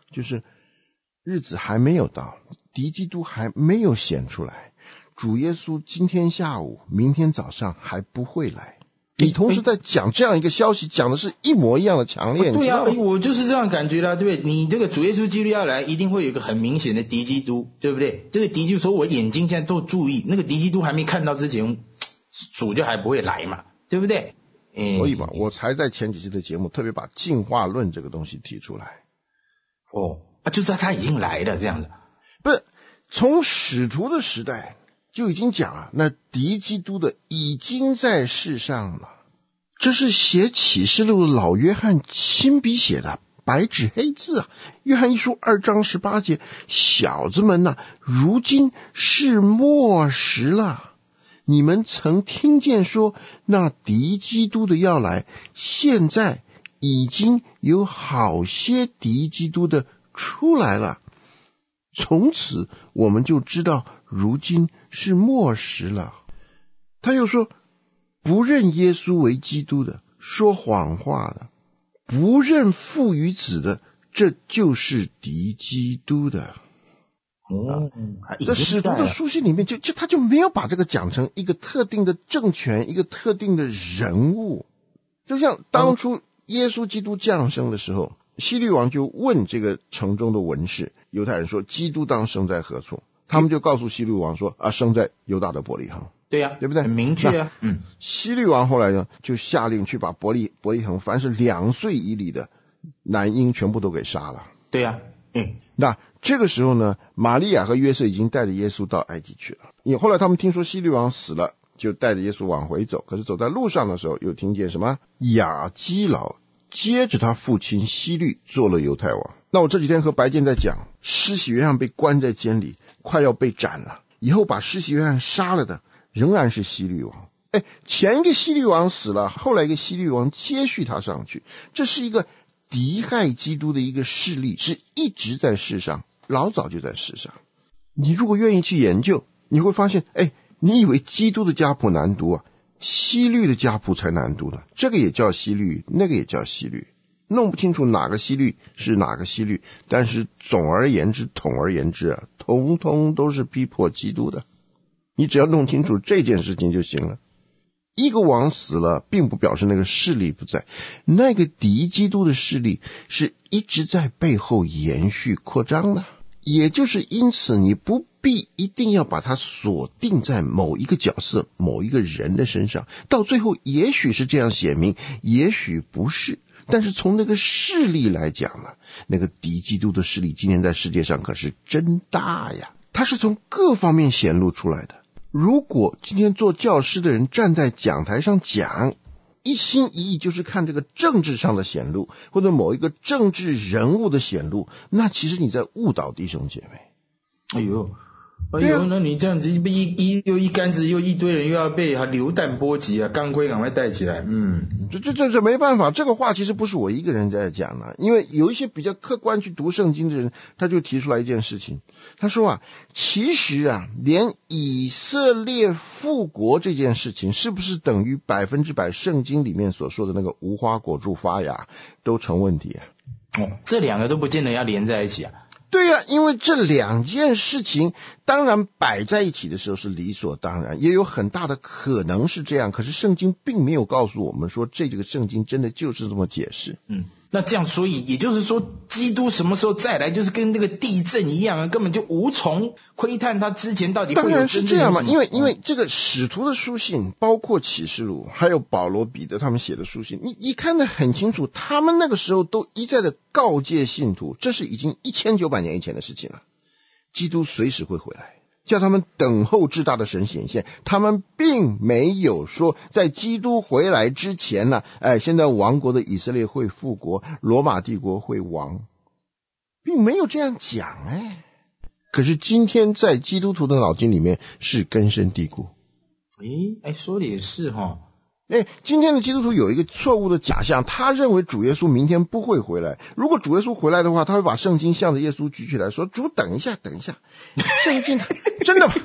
Speaker 5: 就是日子还没有到，敌基督还没有显出来，主耶稣今天下午明天早上还不会来。你同时在讲这样一个消息，讲的是一模一样的强烈。
Speaker 3: 对啊，我就是这样感觉啦，对不对？你这个主耶稣基督要来，一定会有一个很明显的敌基督，对不对？这个敌基督说我眼睛现在都注意，那个敌基督还没看到之前，主就还不会来嘛，对不对？
Speaker 5: 所以嘛，我才在前几期的节目特别把进化论这个东西提出来。
Speaker 3: 就是他已经来了这样子。
Speaker 5: 不是，从使徒的时代就已经讲了，那敌基督的已经在世上了。这是写启示录的老约翰亲笔写的，白纸黑字啊。约翰一书2章18节，小子们啊，如今是末时了。你们曾听见说那敌基督的要来，现在已经有好些敌基督的出来了。从此我们就知道如今是末时了。他又说，不认耶稣为基督的，说谎话的，不认父与子的，这就是敌基督的。在使徒的书信里面他就没有把这个讲成一个特定的政权，一个特定的人物。就像当初耶稣基督降生的时候，希律王就问这个城中的文士，犹太人说基督当生在何处，他们就告诉希律王说生在犹大的伯利恒。
Speaker 3: 对呀，
Speaker 5: 对不对？
Speaker 3: 很明确啊。
Speaker 5: 希律王后来呢，就下令去把伯利恒凡是2岁以里的男婴全部都给杀了。
Speaker 3: 对呀，
Speaker 5: 那这个时候呢，玛利亚和约瑟已经带着耶稣到埃及去了。因为后来他们听说希律王死了，就带着耶稣往回走。可是走在路上的时候，又听见什么亚基老接着他父亲希律做了犹太王。那我这几天和白健在讲，施洗约翰被关在监里，快要被斩了，以后把施洗约翰杀了的仍然是希律王。前一个希律王死了，后来一个希律王接续他上去，这是一个敌害基督的一个势力，是一直在世上，老早就在世上。你如果愿意去研究，你会发现你以为基督的家谱难读啊，希律的家谱才难读呢。这个也叫希律，那个也叫希律，弄不清楚哪个希律是哪个希律，但是统而言之统统都是逼迫基督的。你只要弄清楚这件事情就行了。一个王死了，并不表示那个势力不在，那个敌基督的势力是一直在背后延续扩张的。也就是因此，你不必一定要把它锁定在某一个角色、某一个人的身上，到最后也许是这样显明，也许不是。但是从那个势力来讲呢，那个敌基督的势力今天在世界上可是真大呀，它是从各方面显露出来的。如果今天做教师的人站在讲台上讲，一心一意就是看这个政治上的显露，或者某一个政治人物的显露，那其实你在误导弟兄姐妹。
Speaker 3: 那你这样子一竿子又一堆人又要被流弹波及啊，钢盔赶快带起来。
Speaker 5: 这没办法，这个话其实不是我一个人在讲的，因为有一些比较客观去读圣经的人，他就提出来一件事情，他说其实连以色列复国这件事情是不是等于100%圣经里面所说的那个无花果树发芽都成问题
Speaker 3: 这两个都不见得要连在一起啊。
Speaker 5: 对呀，因为这两件事情当然摆在一起的时候是理所当然，也有很大的可能是这样，可是圣经并没有告诉我们说这个圣经真的就是这么解释。
Speaker 3: 那这样所以也就是说，基督什么时候再来，就是跟这个地震一样根本就无从窥探他之前到底会有。
Speaker 5: 当然是这样嘛，因为这个使徒的书信，包括启示录，还有保罗、彼得他们写的书信，你看得很清楚，他们那个时候都一再的告诫信徒，这是已经1900年以前的事情了，基督随时会回来，叫他们等候至大的神显现。他们并没有说在基督回来之前呢，现在亡国的以色列会复国，罗马帝国会亡，并没有这样讲。可是今天在基督徒的脑筋里面是根深蒂固。
Speaker 3: 说的也是哈。
Speaker 5: 今天的基督徒有一个错误的假象，他认为主耶稣明天不会回来。如果主耶稣回来的话，他会把圣经向着耶稣举起来说，主等一下，圣经真的吗？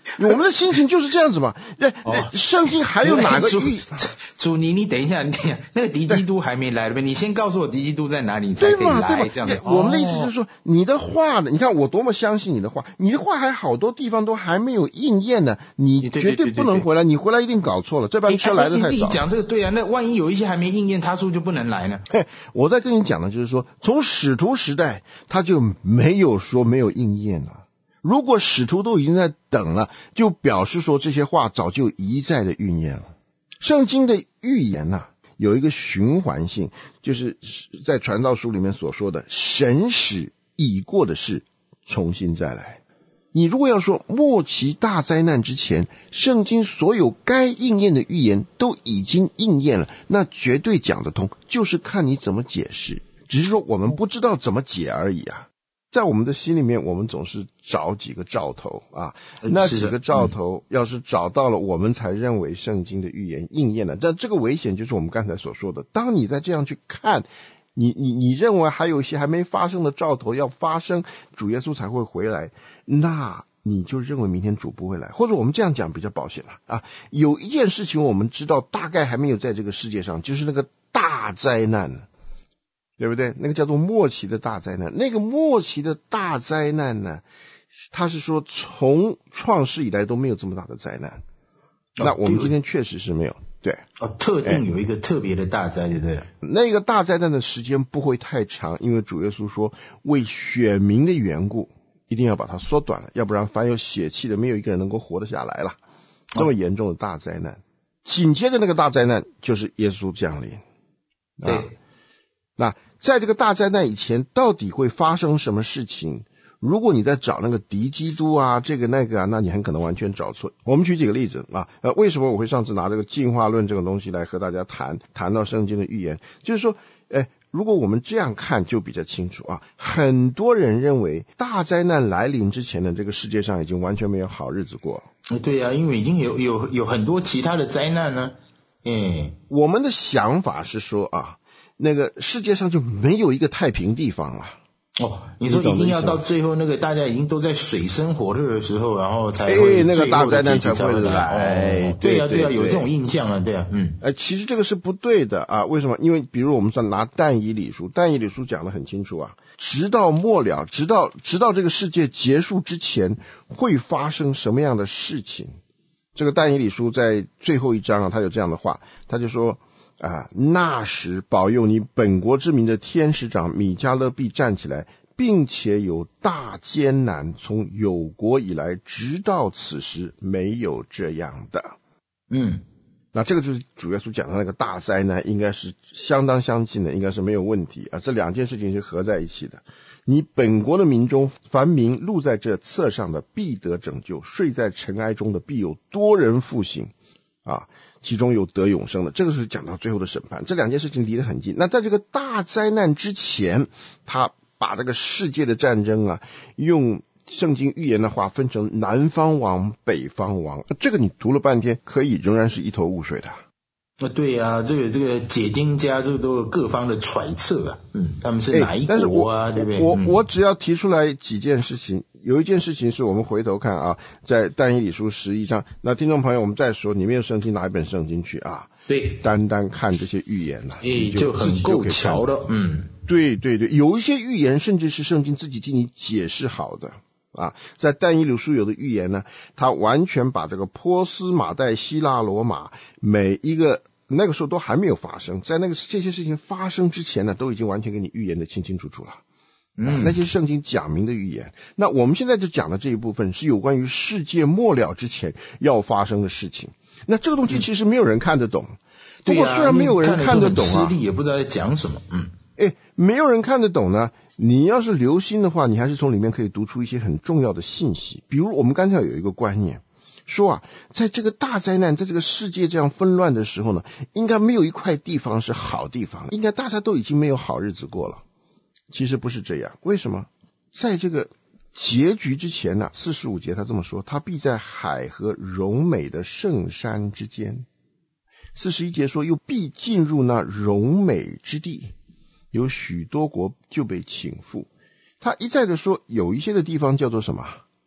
Speaker 5: 我们的心情就是这样子嘛。圣经还有哪个
Speaker 3: 主你等一下，那个敌基督还没来对不对？你先告诉我敌基督在哪里，你才可以来这样子。
Speaker 5: 我们的意思就是说，你的话呢，你看我多么相信你的话，你的话还好多地方都还没有应验呢，你绝对不能回来，你回来一定搞错了，这班车来的太早。
Speaker 3: 你自己讲这个对啊，那万一有一些还没应验，他说就不能来呢？
Speaker 5: 我在跟你讲的就是说，从使徒时代他就没有说没有应验了。如果使徒都已经在等了，就表示说这些话早就一再的预言了。圣经的预言有一个循环性，就是在传道书里面所说的，神使已过的事重新再来。你如果要说末期大灾难之前，圣经所有该应验的预言都已经应验了，那绝对讲得通，就是看你怎么解释，只是说我们不知道怎么解而已啊。在我们的心里面，我们总是找几个兆头啊，那几个兆头要是找到了，我们才认为圣经的预言应验了。但这个危险就是我们刚才所说的，当你在这样去看，你认为还有一些还没发生的兆头要发生，主耶稣才会回来，那你就认为明天主不会来。或者我们这样讲比较保险了啊，有一件事情我们知道大概还没有在这个世界上，就是那个大灾难，对不对？那个叫做末期的大灾难。那个末期的大灾难呢，他是说从创世以来都没有这么大的灾难。那我们今天确实是没有。对，
Speaker 3: 特定有一个特别的大灾，对不对？
Speaker 5: 那个大灾难的时间不会太长，因为主耶稣说为选民的缘故一定要把它缩短了，要不然凡有血气的没有一个人能够活得下来了。这么严重的大灾难，紧接着那个大灾难就是耶稣降临。
Speaker 3: 对，
Speaker 5: 那在这个大灾难以前到底会发生什么事情？如果你在找那个敌基督啊，这个那个啊，那你很可能完全找错。我们举几个例子啊，为什么我会上次拿这个进化论这种东西来和大家谈到圣经的预言？就是说，如果我们这样看就比较清楚啊。很多人认为大灾难来临之前的这个世界上已经完全没有好日子过。
Speaker 3: 对啊，因为已经有很多其他的灾难呢。
Speaker 5: 我们的想法是说啊，那个世界上就没有一个太平地方了。
Speaker 3: 你说一定要到最后那个大家已经都在水深火热的时候，然后才会
Speaker 5: 那个大灾难才会来。
Speaker 3: 对啊，有这种印象啊，对啊，
Speaker 5: 其实这个是不对的啊。为什么？因为比如我们说拿但以理书，但以理书讲得很清楚啊，直到末了，直到这个世界结束之前会发生什么样的事情。这个但以理书在最后一章啊，他有这样的话，他就说那时保佑你本国之民的天使长米迦勒必站起来，并且有大艰难，从有国以来直到此时没有这样的。那这个就是主耶稣讲的那个大灾难，应该是相当相近的，应该是没有问题啊。这两件事情是合在一起的。你本国的民中，凡民录在这册上的必得拯救，睡在尘埃中的必有多人复醒啊，其中有得永生的。这个是讲到最后的审判，这两件事情离得很近。那在这个大灾难之前，他把这个世界的战争啊，用圣经预言的话分成南方王北方王，这个你读了半天可以仍然是一头雾水的。
Speaker 3: 对啊，这个解经家这个都有各方的揣测啊，他们是哪一国啊，对不对？
Speaker 5: 我只要提出来几件事情，有一件事情是我们回头看啊，在但以理书11章，那听众朋友我们再说，你没有圣经拿一本圣经去啊？
Speaker 3: 对，
Speaker 5: 单单看这些预言
Speaker 3: 就很够巧的，
Speaker 5: 对，有一些预言甚至是圣经自己替你解释好的啊。在但以理书有的预言呢，他完全把这个波斯马代希腊罗马每一个那个时候都还没有发生，在这些事情发生之前呢，都已经完全给你预言的清清楚楚了。那些圣经讲明的预言。那我们现在就讲的这一部分是有关于世界末了之前要发生的事情。那这个东西其实没有人看得懂。不过虽然没有人看得懂啊，
Speaker 3: 吃力也不知道在讲什么。
Speaker 5: 没有人看得懂呢，你要是留心的话，你还是从里面可以读出一些很重要的信息。比如我们刚才有一个观念说啊，在这个大灾难，在这个世界这样纷乱的时候呢，应该没有一块地方是好地方，应该大家都已经没有好日子过了。其实不是这样。为什么？在这个结局之前呢，45节他这么说，他必在海和荣美的圣山之间。41节说，又必进入那荣美之地，有许多国就被倾覆。他一再的说，有一些的地方叫做什么？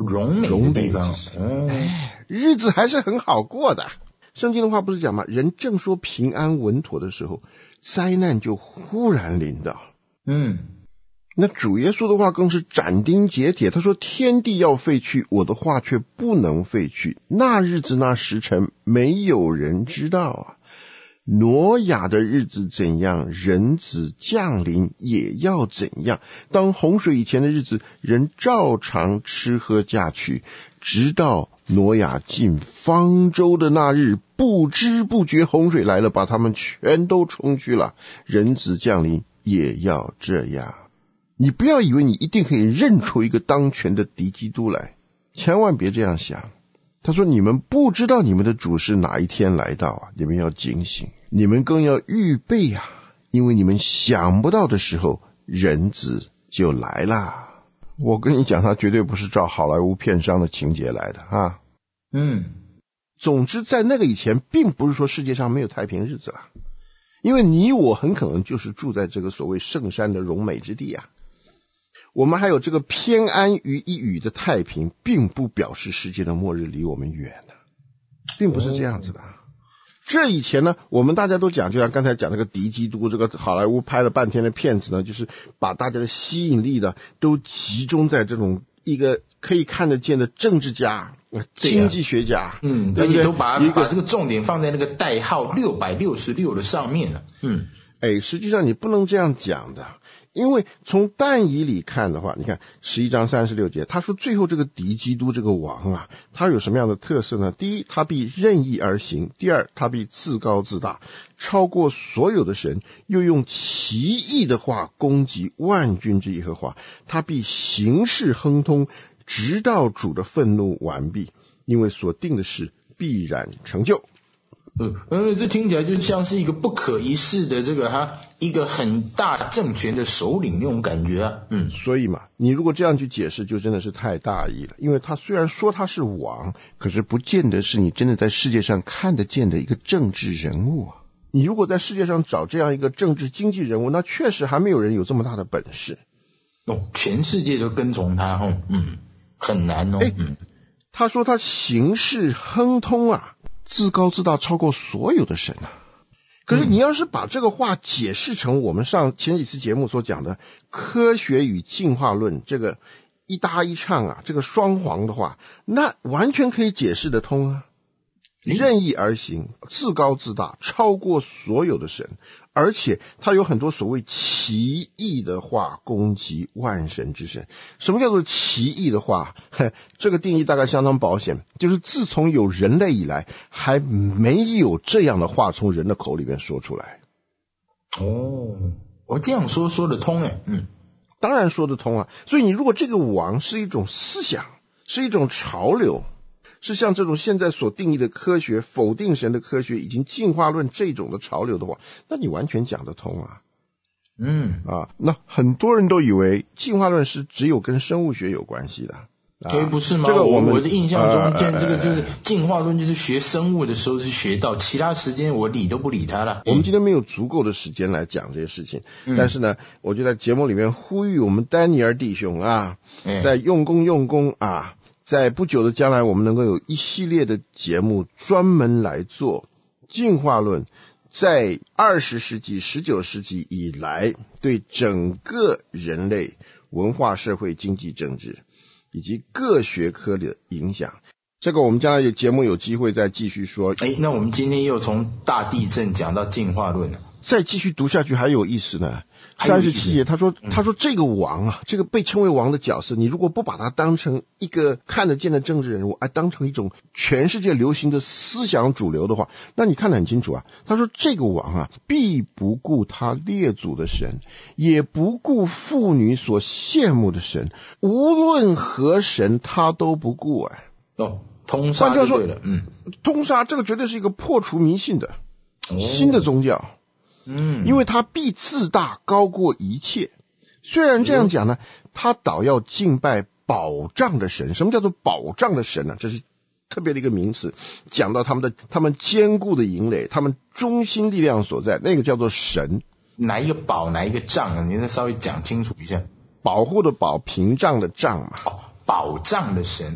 Speaker 3: 荣美的地方，
Speaker 5: 日子还是很好过的。圣经的话不是讲吗？人正说平安稳妥的时候，灾难就忽然临到。那主耶稣的话更是斩钉截铁，他说天地要废去，我的话却不能废去。那日子那时辰，没有人知道啊。挪亚的日子怎样，人子降临也要怎样。当洪水以前的日子，人照常吃喝嫁娶，直到挪亚进方舟的那日，不知不觉洪水来了，把他们全都冲去了。人子降临也要这样。你不要以为你一定可以认出一个当权的敌基督来，千万别这样想。他说你们不知道你们的主是哪一天来到啊，你们要警醒，你们更要预备啊，因为你们想不到的时候，人子就来了。我跟你讲，他绝对不是照好莱坞片商的情节来的啊。总之在那个以前，并不是说世界上没有太平日子了，因为你我很可能就是住在这个所谓圣山的荣美之地啊。我们还有这个偏安于一隅的太平，并不表示世界的末日离我们远了，并不是这样子的。这以前呢，我们大家都讲，就像刚才讲那个敌基督，这个好莱坞拍了半天的片子呢，就是把大家的吸引力呢都集中在这种一个可以看得见的政治家、经济学家，
Speaker 3: 而且都把这个重点放在那个代号666的上面了。
Speaker 5: 实际上你不能这样讲的。因为从但以理看的话，你看11章36节，他说最后这个敌基督这个王啊，他有什么样的特色呢？第一，他必任意而行；第二，他必自高自大，超过所有的神，又用奇异的话攻击万军之耶和华，他必行事亨通，直到主的愤怒完毕，因为所定的事必然成就。
Speaker 3: 这听起来就像是一个不可一世的这个一个很大政权的首领那种感觉啊。
Speaker 5: 所以嘛，你如果这样去解释，就真的是太大意了。因为他虽然说他是王，可是不见得是你真的在世界上看得见的一个政治人物啊。你如果在世界上找这样一个政治经济人物，那确实还没有人有这么大的本事。
Speaker 3: 全世界都跟从他，很难哦。
Speaker 5: 他说他行事亨通啊，自高自大，超过所有的神啊。可是你要是把这个话解释成我们前几次节目所讲的科学与进化论，这个一搭一唱啊，这个双簧的话，那完全可以解释得通啊。任意而行，自高自大，超过所有的神，而且他有很多所谓奇异的话攻击万神之神。什么叫做奇异的话？这个定义大概相当保险，就是自从有人类以来，还没有这样的话从人的口里面说出来。
Speaker 3: 我这样说得通哎。
Speaker 5: 当然说得通啊。所以你如果这个王是一种思想，是一种潮流，是像这种现在所定义的科学，否定神的科学，已经进化论这种的潮流的话，那你完全讲得通啊。那很多人都以为进化论是只有跟生物学有关系的。
Speaker 3: 不是吗？这个我的印象中，这个就是进化论，就是学生物的时候是学到，其他时间我理都不理他了。
Speaker 5: 我们今天没有足够的时间来讲这些事情，但是呢，我就在节目里面呼吁我们丹尼尔弟兄啊，在用功啊，在不久的将来，我们能够有一系列的节目专门来做进化论在20世纪、19世纪以来对整个人类文化、社会、经济、政治以及各学科的影响。这个我们将来有节目有机会再继续说。
Speaker 3: 那我们今天又从大地震讲到进化论了，
Speaker 5: 再继续读下去还有意思呢。37节他说这个王啊，这个被称为王的角色，你如果不把他当成一个看得见的政治人物，当成一种全世界流行的思想主流的话，那你看得很清楚啊。他说这个王啊，必不顾他列祖的神，也不顾妇女所羡慕的神，无论何神他都不顾
Speaker 3: 通杀就对了。
Speaker 5: 通杀这个绝对是一个破除迷信的新的宗教。因为他必自大高过一切。虽然这样讲呢，他倒要敬拜保障的神。什么叫做保障的神呢？这是特别的一个名词，讲到他们坚固的营垒，他们中心力量所在，那个叫做神。
Speaker 3: 哪一个保哪一个障啊？你再稍微讲清楚一下。
Speaker 5: 保护的保，屏障的障嘛。
Speaker 3: 保障的神。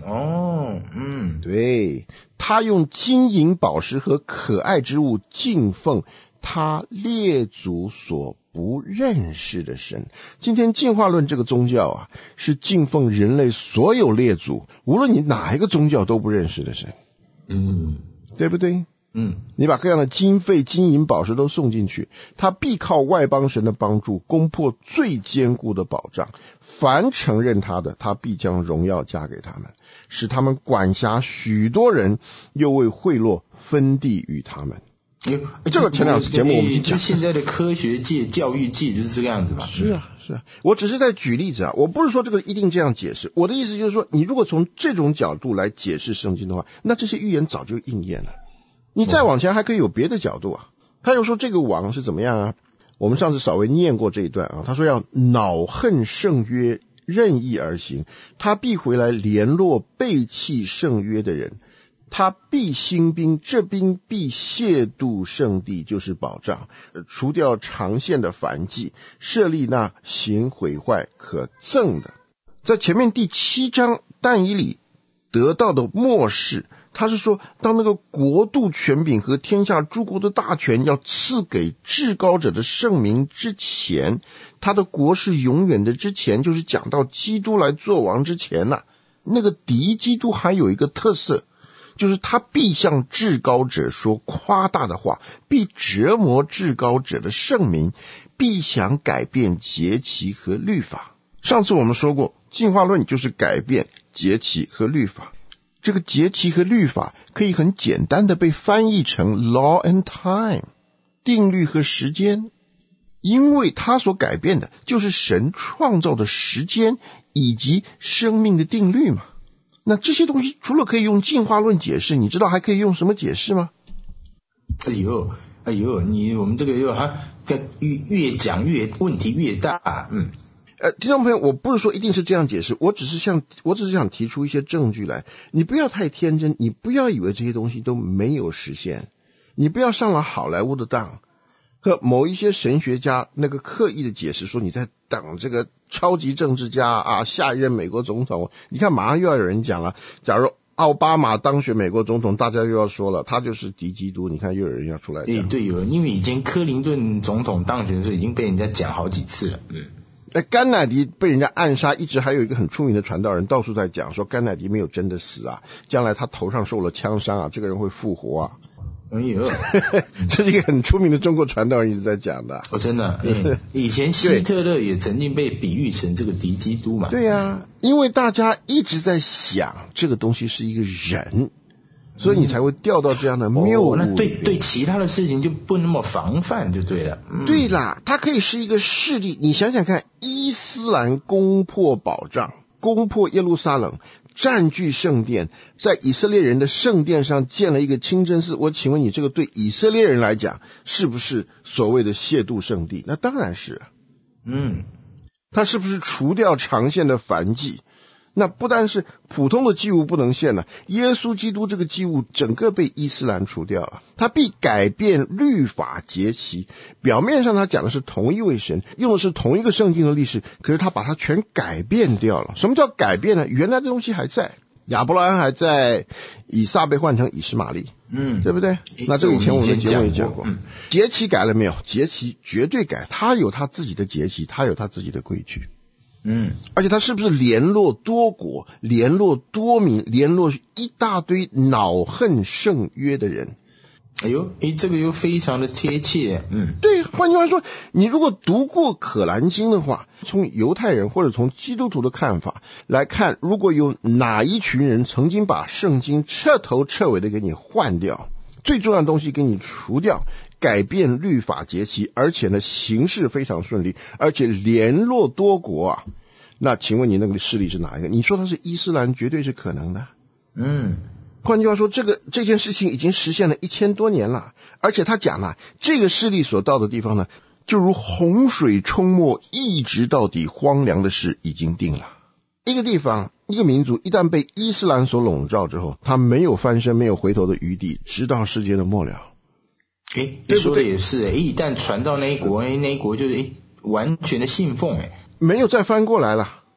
Speaker 5: 对，他用金银宝石和可爱之物敬奉他列祖所不认识的神。今天进化论这个宗教啊，是敬奉人类所有列祖，无论你哪一个宗教都不认识的神。对不对？你把各样的经费、金银宝石都送进去，他必靠外邦神的帮助，攻破最坚固的保障。凡承认他的，他必将荣耀加给他们，使他们管辖许多人，又为贿赂分地与他们。这个前两次节目我们已经讲，
Speaker 3: 现在的科学界、教育界就是这个样子嘛。
Speaker 5: 是啊，我只是在举例子啊，我不是说这个一定这样解释。我的意思就是说，你如果从这种角度来解释圣经的话，那这些预言早就应验了。你再往前还可以有别的角度啊。他又说这个王是怎么样啊？我们上次稍微念过这一段啊，他说要恼恨圣约，任意而行，他必回来联络背弃圣约的人，他必兴兵，这兵必亵渎圣地，就是保障，除掉长线的燔祭，设立那行毁坏可憎的。在前面第7章但以理得到的默示，他是说当那个国度权柄和天下诸国的大权要赐给至高者的圣名之前，他的国是永远的之前，就是讲到基督来做王之前啊，那个敌基督还有一个特色，就是他必向至高者说夸大的话，必折磨至高者的圣名，必想改变节期和律法。上次我们说过，进化论就是改变节期和律法。这个节期和律法可以很简单的被翻译成 law and time， 定律和时间，因为它所改变的就是神创造的时间以及生命的定律嘛。那这些东西除了可以用进化论解释，你知道还可以用什么解释吗？
Speaker 3: 哎呦，我们这个越讲越问题越大。
Speaker 5: 听众朋友，我不是说一定是这样解释，我只是想提出一些证据来。你不要太天真，你不要以为这些东西都没有实现，你不要上了好莱坞的当，和某一些神学家那个刻意的解释说你在等这个超级政治家啊，下一任美国总统。你看马上又要有人讲了，假如奥巴马当选美国总统，大家又要说了他就是敌基督。你看又有人要出来讲。
Speaker 3: 对，因为以前克林顿总统当选的时候已经被人家讲好几次了。
Speaker 5: 甘乃迪被人家暗杀，一直还有一个很出名的传道人到处在讲说甘乃迪没有真的死啊，将来他头上受了枪伤啊，这个人会复活啊。这是一个很出名的中国传道人一直在讲的。
Speaker 3: 真的。以前希特勒也曾经被比喻成这个敌基督嘛。
Speaker 5: 对啊，因为大家一直在想这个东西是一个人，所以你才会掉到这样的谬误。
Speaker 3: 那对其他的事情就不那么防范就对了。
Speaker 5: 对啦，它可以是一个势力。你想想看，伊斯兰攻破保障，攻破耶路撒冷，占据圣殿，在以色列人的圣殿上建了一个清真寺。我请问你，这个对以色列人来讲是不是所谓的亵渎圣地？那当然是。它是不是除掉长线的燔祭？那不但是普通的祭物不能献了，耶稣基督这个祭物整个被伊斯兰除掉了。他必改变律法节期，表面上他讲的是同一位神，用的是同一个圣经的历史，可是他把它全改变掉了。什么叫改变呢？原来的东西还在，亚伯拉罕还在，以撒被换成以实玛利，对不对？那这个以前我们的节目也讲过。节期改了没有？节期绝对改，他有他自己的节期，他有他自己的规矩。而且他是不是联络多国，联络多民，联络一大堆恼恨圣约的人？
Speaker 3: 这个又非常的贴切。
Speaker 5: 对，换句话说，你如果读过可兰经的话，从犹太人或者从基督徒的看法来看，如果有哪一群人曾经把圣经彻头彻尾的给你换掉，最重要的东西给你除掉，改变律法节期，而且呢行事非常顺利，而且联络多国啊，那请问你那个势力是哪一个？你说它是伊斯兰，绝对是可能的。换句话说，这件事情已经实现了1000多年了，而且他讲了，这个势力所到的地方呢，就如洪水冲没，一直到底，荒凉的事已经定了。一个地方，一个民族一旦被伊斯兰所笼罩之后，他没有翻身，没有回头的余地，直到世界的末了。
Speaker 3: 你说的也是。一旦传到那一国，那一国就是完全的信奉，
Speaker 5: 没有再翻过来了。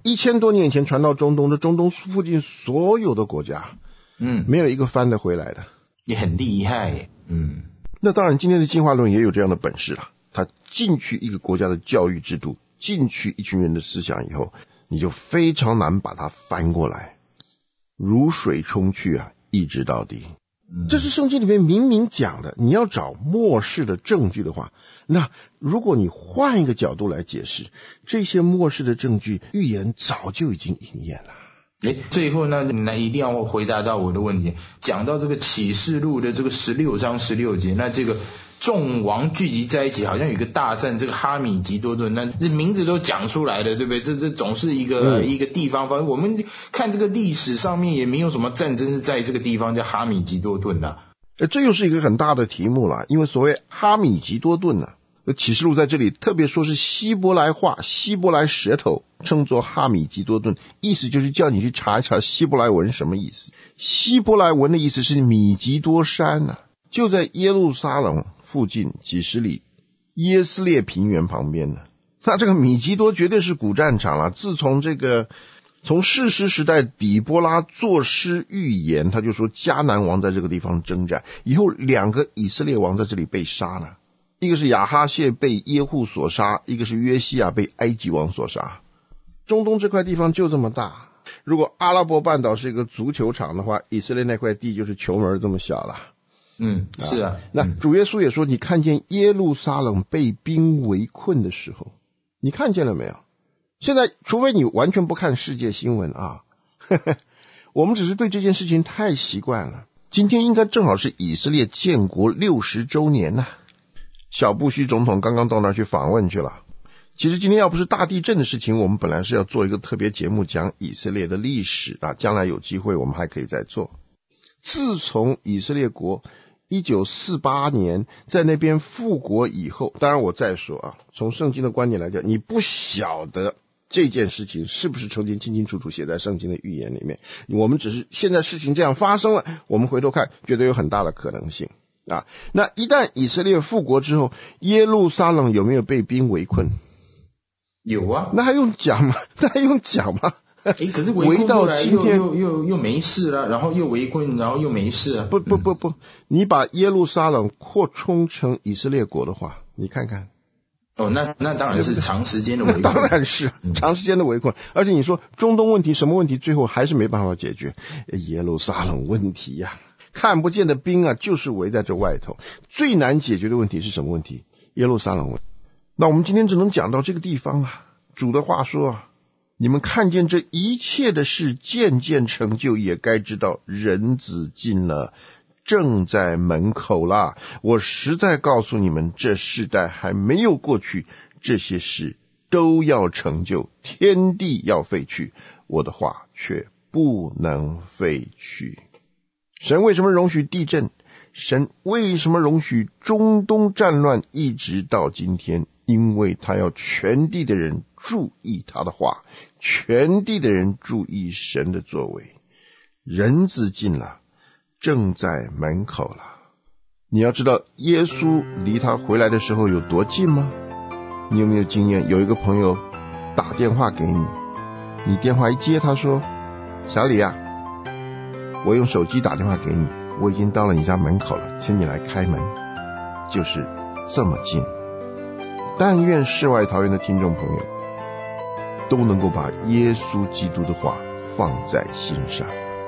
Speaker 5: 1000多年以前传到中东，这中东附近所有的国家，没有一个翻得回来的，
Speaker 3: 也很厉害。
Speaker 5: 那当然，今天的进化论也有这样的本事了。他进去一个国家的教育制度，进去一群人的思想以后，你就非常难把它翻过来，如水冲去啊，一直到底。这是圣经里面明明讲的，你要找末世的证据的话，那如果你换一个角度来解释，这些末世的证据预言早就已经应验了。
Speaker 3: 最后呢，你一定要回答到我的问题。讲到这个启示录的这个16章16节，那这个众王聚集在一起，好像有一个大战，这个哈米吉多顿，那这名字都讲出来了，对不对？这总是一个地方，反正我们看这个历史上面也没有什么战争是在这个地方叫哈米吉多顿的。
Speaker 5: 这又是一个很大的题目了，因为所谓哈米吉多顿呢，启示录在这里特别说是希伯来话，希伯来舌头称作哈米吉多顿，意思就是叫你去查一查希伯来文什么意思。希伯来文的意思是米吉多山啊，就在耶路撒冷附近几十里，耶斯列平原旁边呢。那这个米吉多绝对是古战场了。自从从士师时代底波拉作诗预言，他就说迦南王在这个地方征战，以后2个以色列王在这里被杀了，一个是亚哈谢被耶户所杀，一个是约西亚被埃及王所杀。中东这块地方就这么大，如果阿拉伯半岛是一个足球场的话，以色列那块地就是球门这么小了。
Speaker 3: 是啊。
Speaker 5: 那主耶稣也说，你看见耶路撒冷被兵围困的时候，你看见了没有？现在除非你完全不看世界新闻啊，我们只是对这件事情太习惯了。今天应该正好是以色列建国60周年呐。小布希总统刚刚到那儿去访问去了。其实今天要不是大地震的事情，我们本来是要做一个特别节目讲以色列的历史啊，将来有机会我们还可以再做。自从以色列国1948年在那边复国以后，当然我再说啊，从圣经的观点来讲，你不晓得这件事情是不是曾经清清楚楚写在圣经的预言里面，我们只是现在事情这样发生了，我们回头看觉得有很大的可能性啊。那一旦以色列复国之后，耶路撒冷有没有被兵围困？
Speaker 3: 有啊。
Speaker 5: 那还用讲吗？
Speaker 3: 可是围困后来又没事了，然后又围困，然后又没事啊。
Speaker 5: 不，你把耶路撒冷扩充成以色列国的话，你看看。
Speaker 3: 那当然是长时间的围困。
Speaker 5: 当然是长时间的围困。而且你说中东问题什么问题最后还是没办法解决？耶路撒冷问题呀，看不见的兵啊就是围在这外头。最难解决的问题是什么问题？耶路撒冷问题。那我们今天只能讲到这个地方啊。主的话说啊，你们看见这一切的事渐渐成就，也该知道人子近了，正在门口啦。我实在告诉你们，这世代还没有过去，这些事都要成就，天地要废去，我的话却不能废去。神为什么容许地震？神为什么容许中东战乱一直到今天？因为他要全地的人注意他的话，全地的人注意神的作为。人子近了，正在门口了。你要知道耶稣离他回来的时候有多近吗？你有没有经验，有一个朋友打电话给你，你电话一接，他说，小李啊，我用手机打电话给你，我已经到了你家门口了，请你来开门。就是这么近。但愿世外桃源的听众朋友都能够把耶稣基督的话放在心上。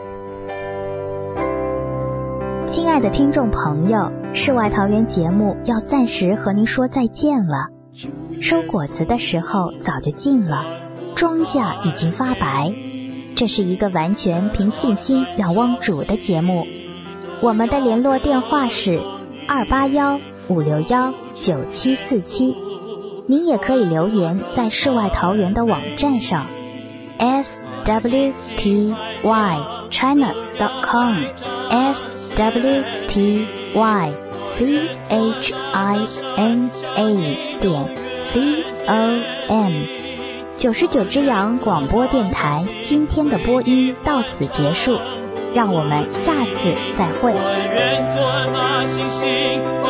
Speaker 2: 亲爱的听众朋友，世外桃源节目要暂时和您说再见了。收果子的时候早就近了，庄稼已经发白。这是一个完全凭信心仰望主的节目。我们的联络电话是281-561-9747。您也可以留言在世外桃源的网站上 swtychina.com swtychina.com 99只羊广播电台今天的播音到此结束，让我们下次再会。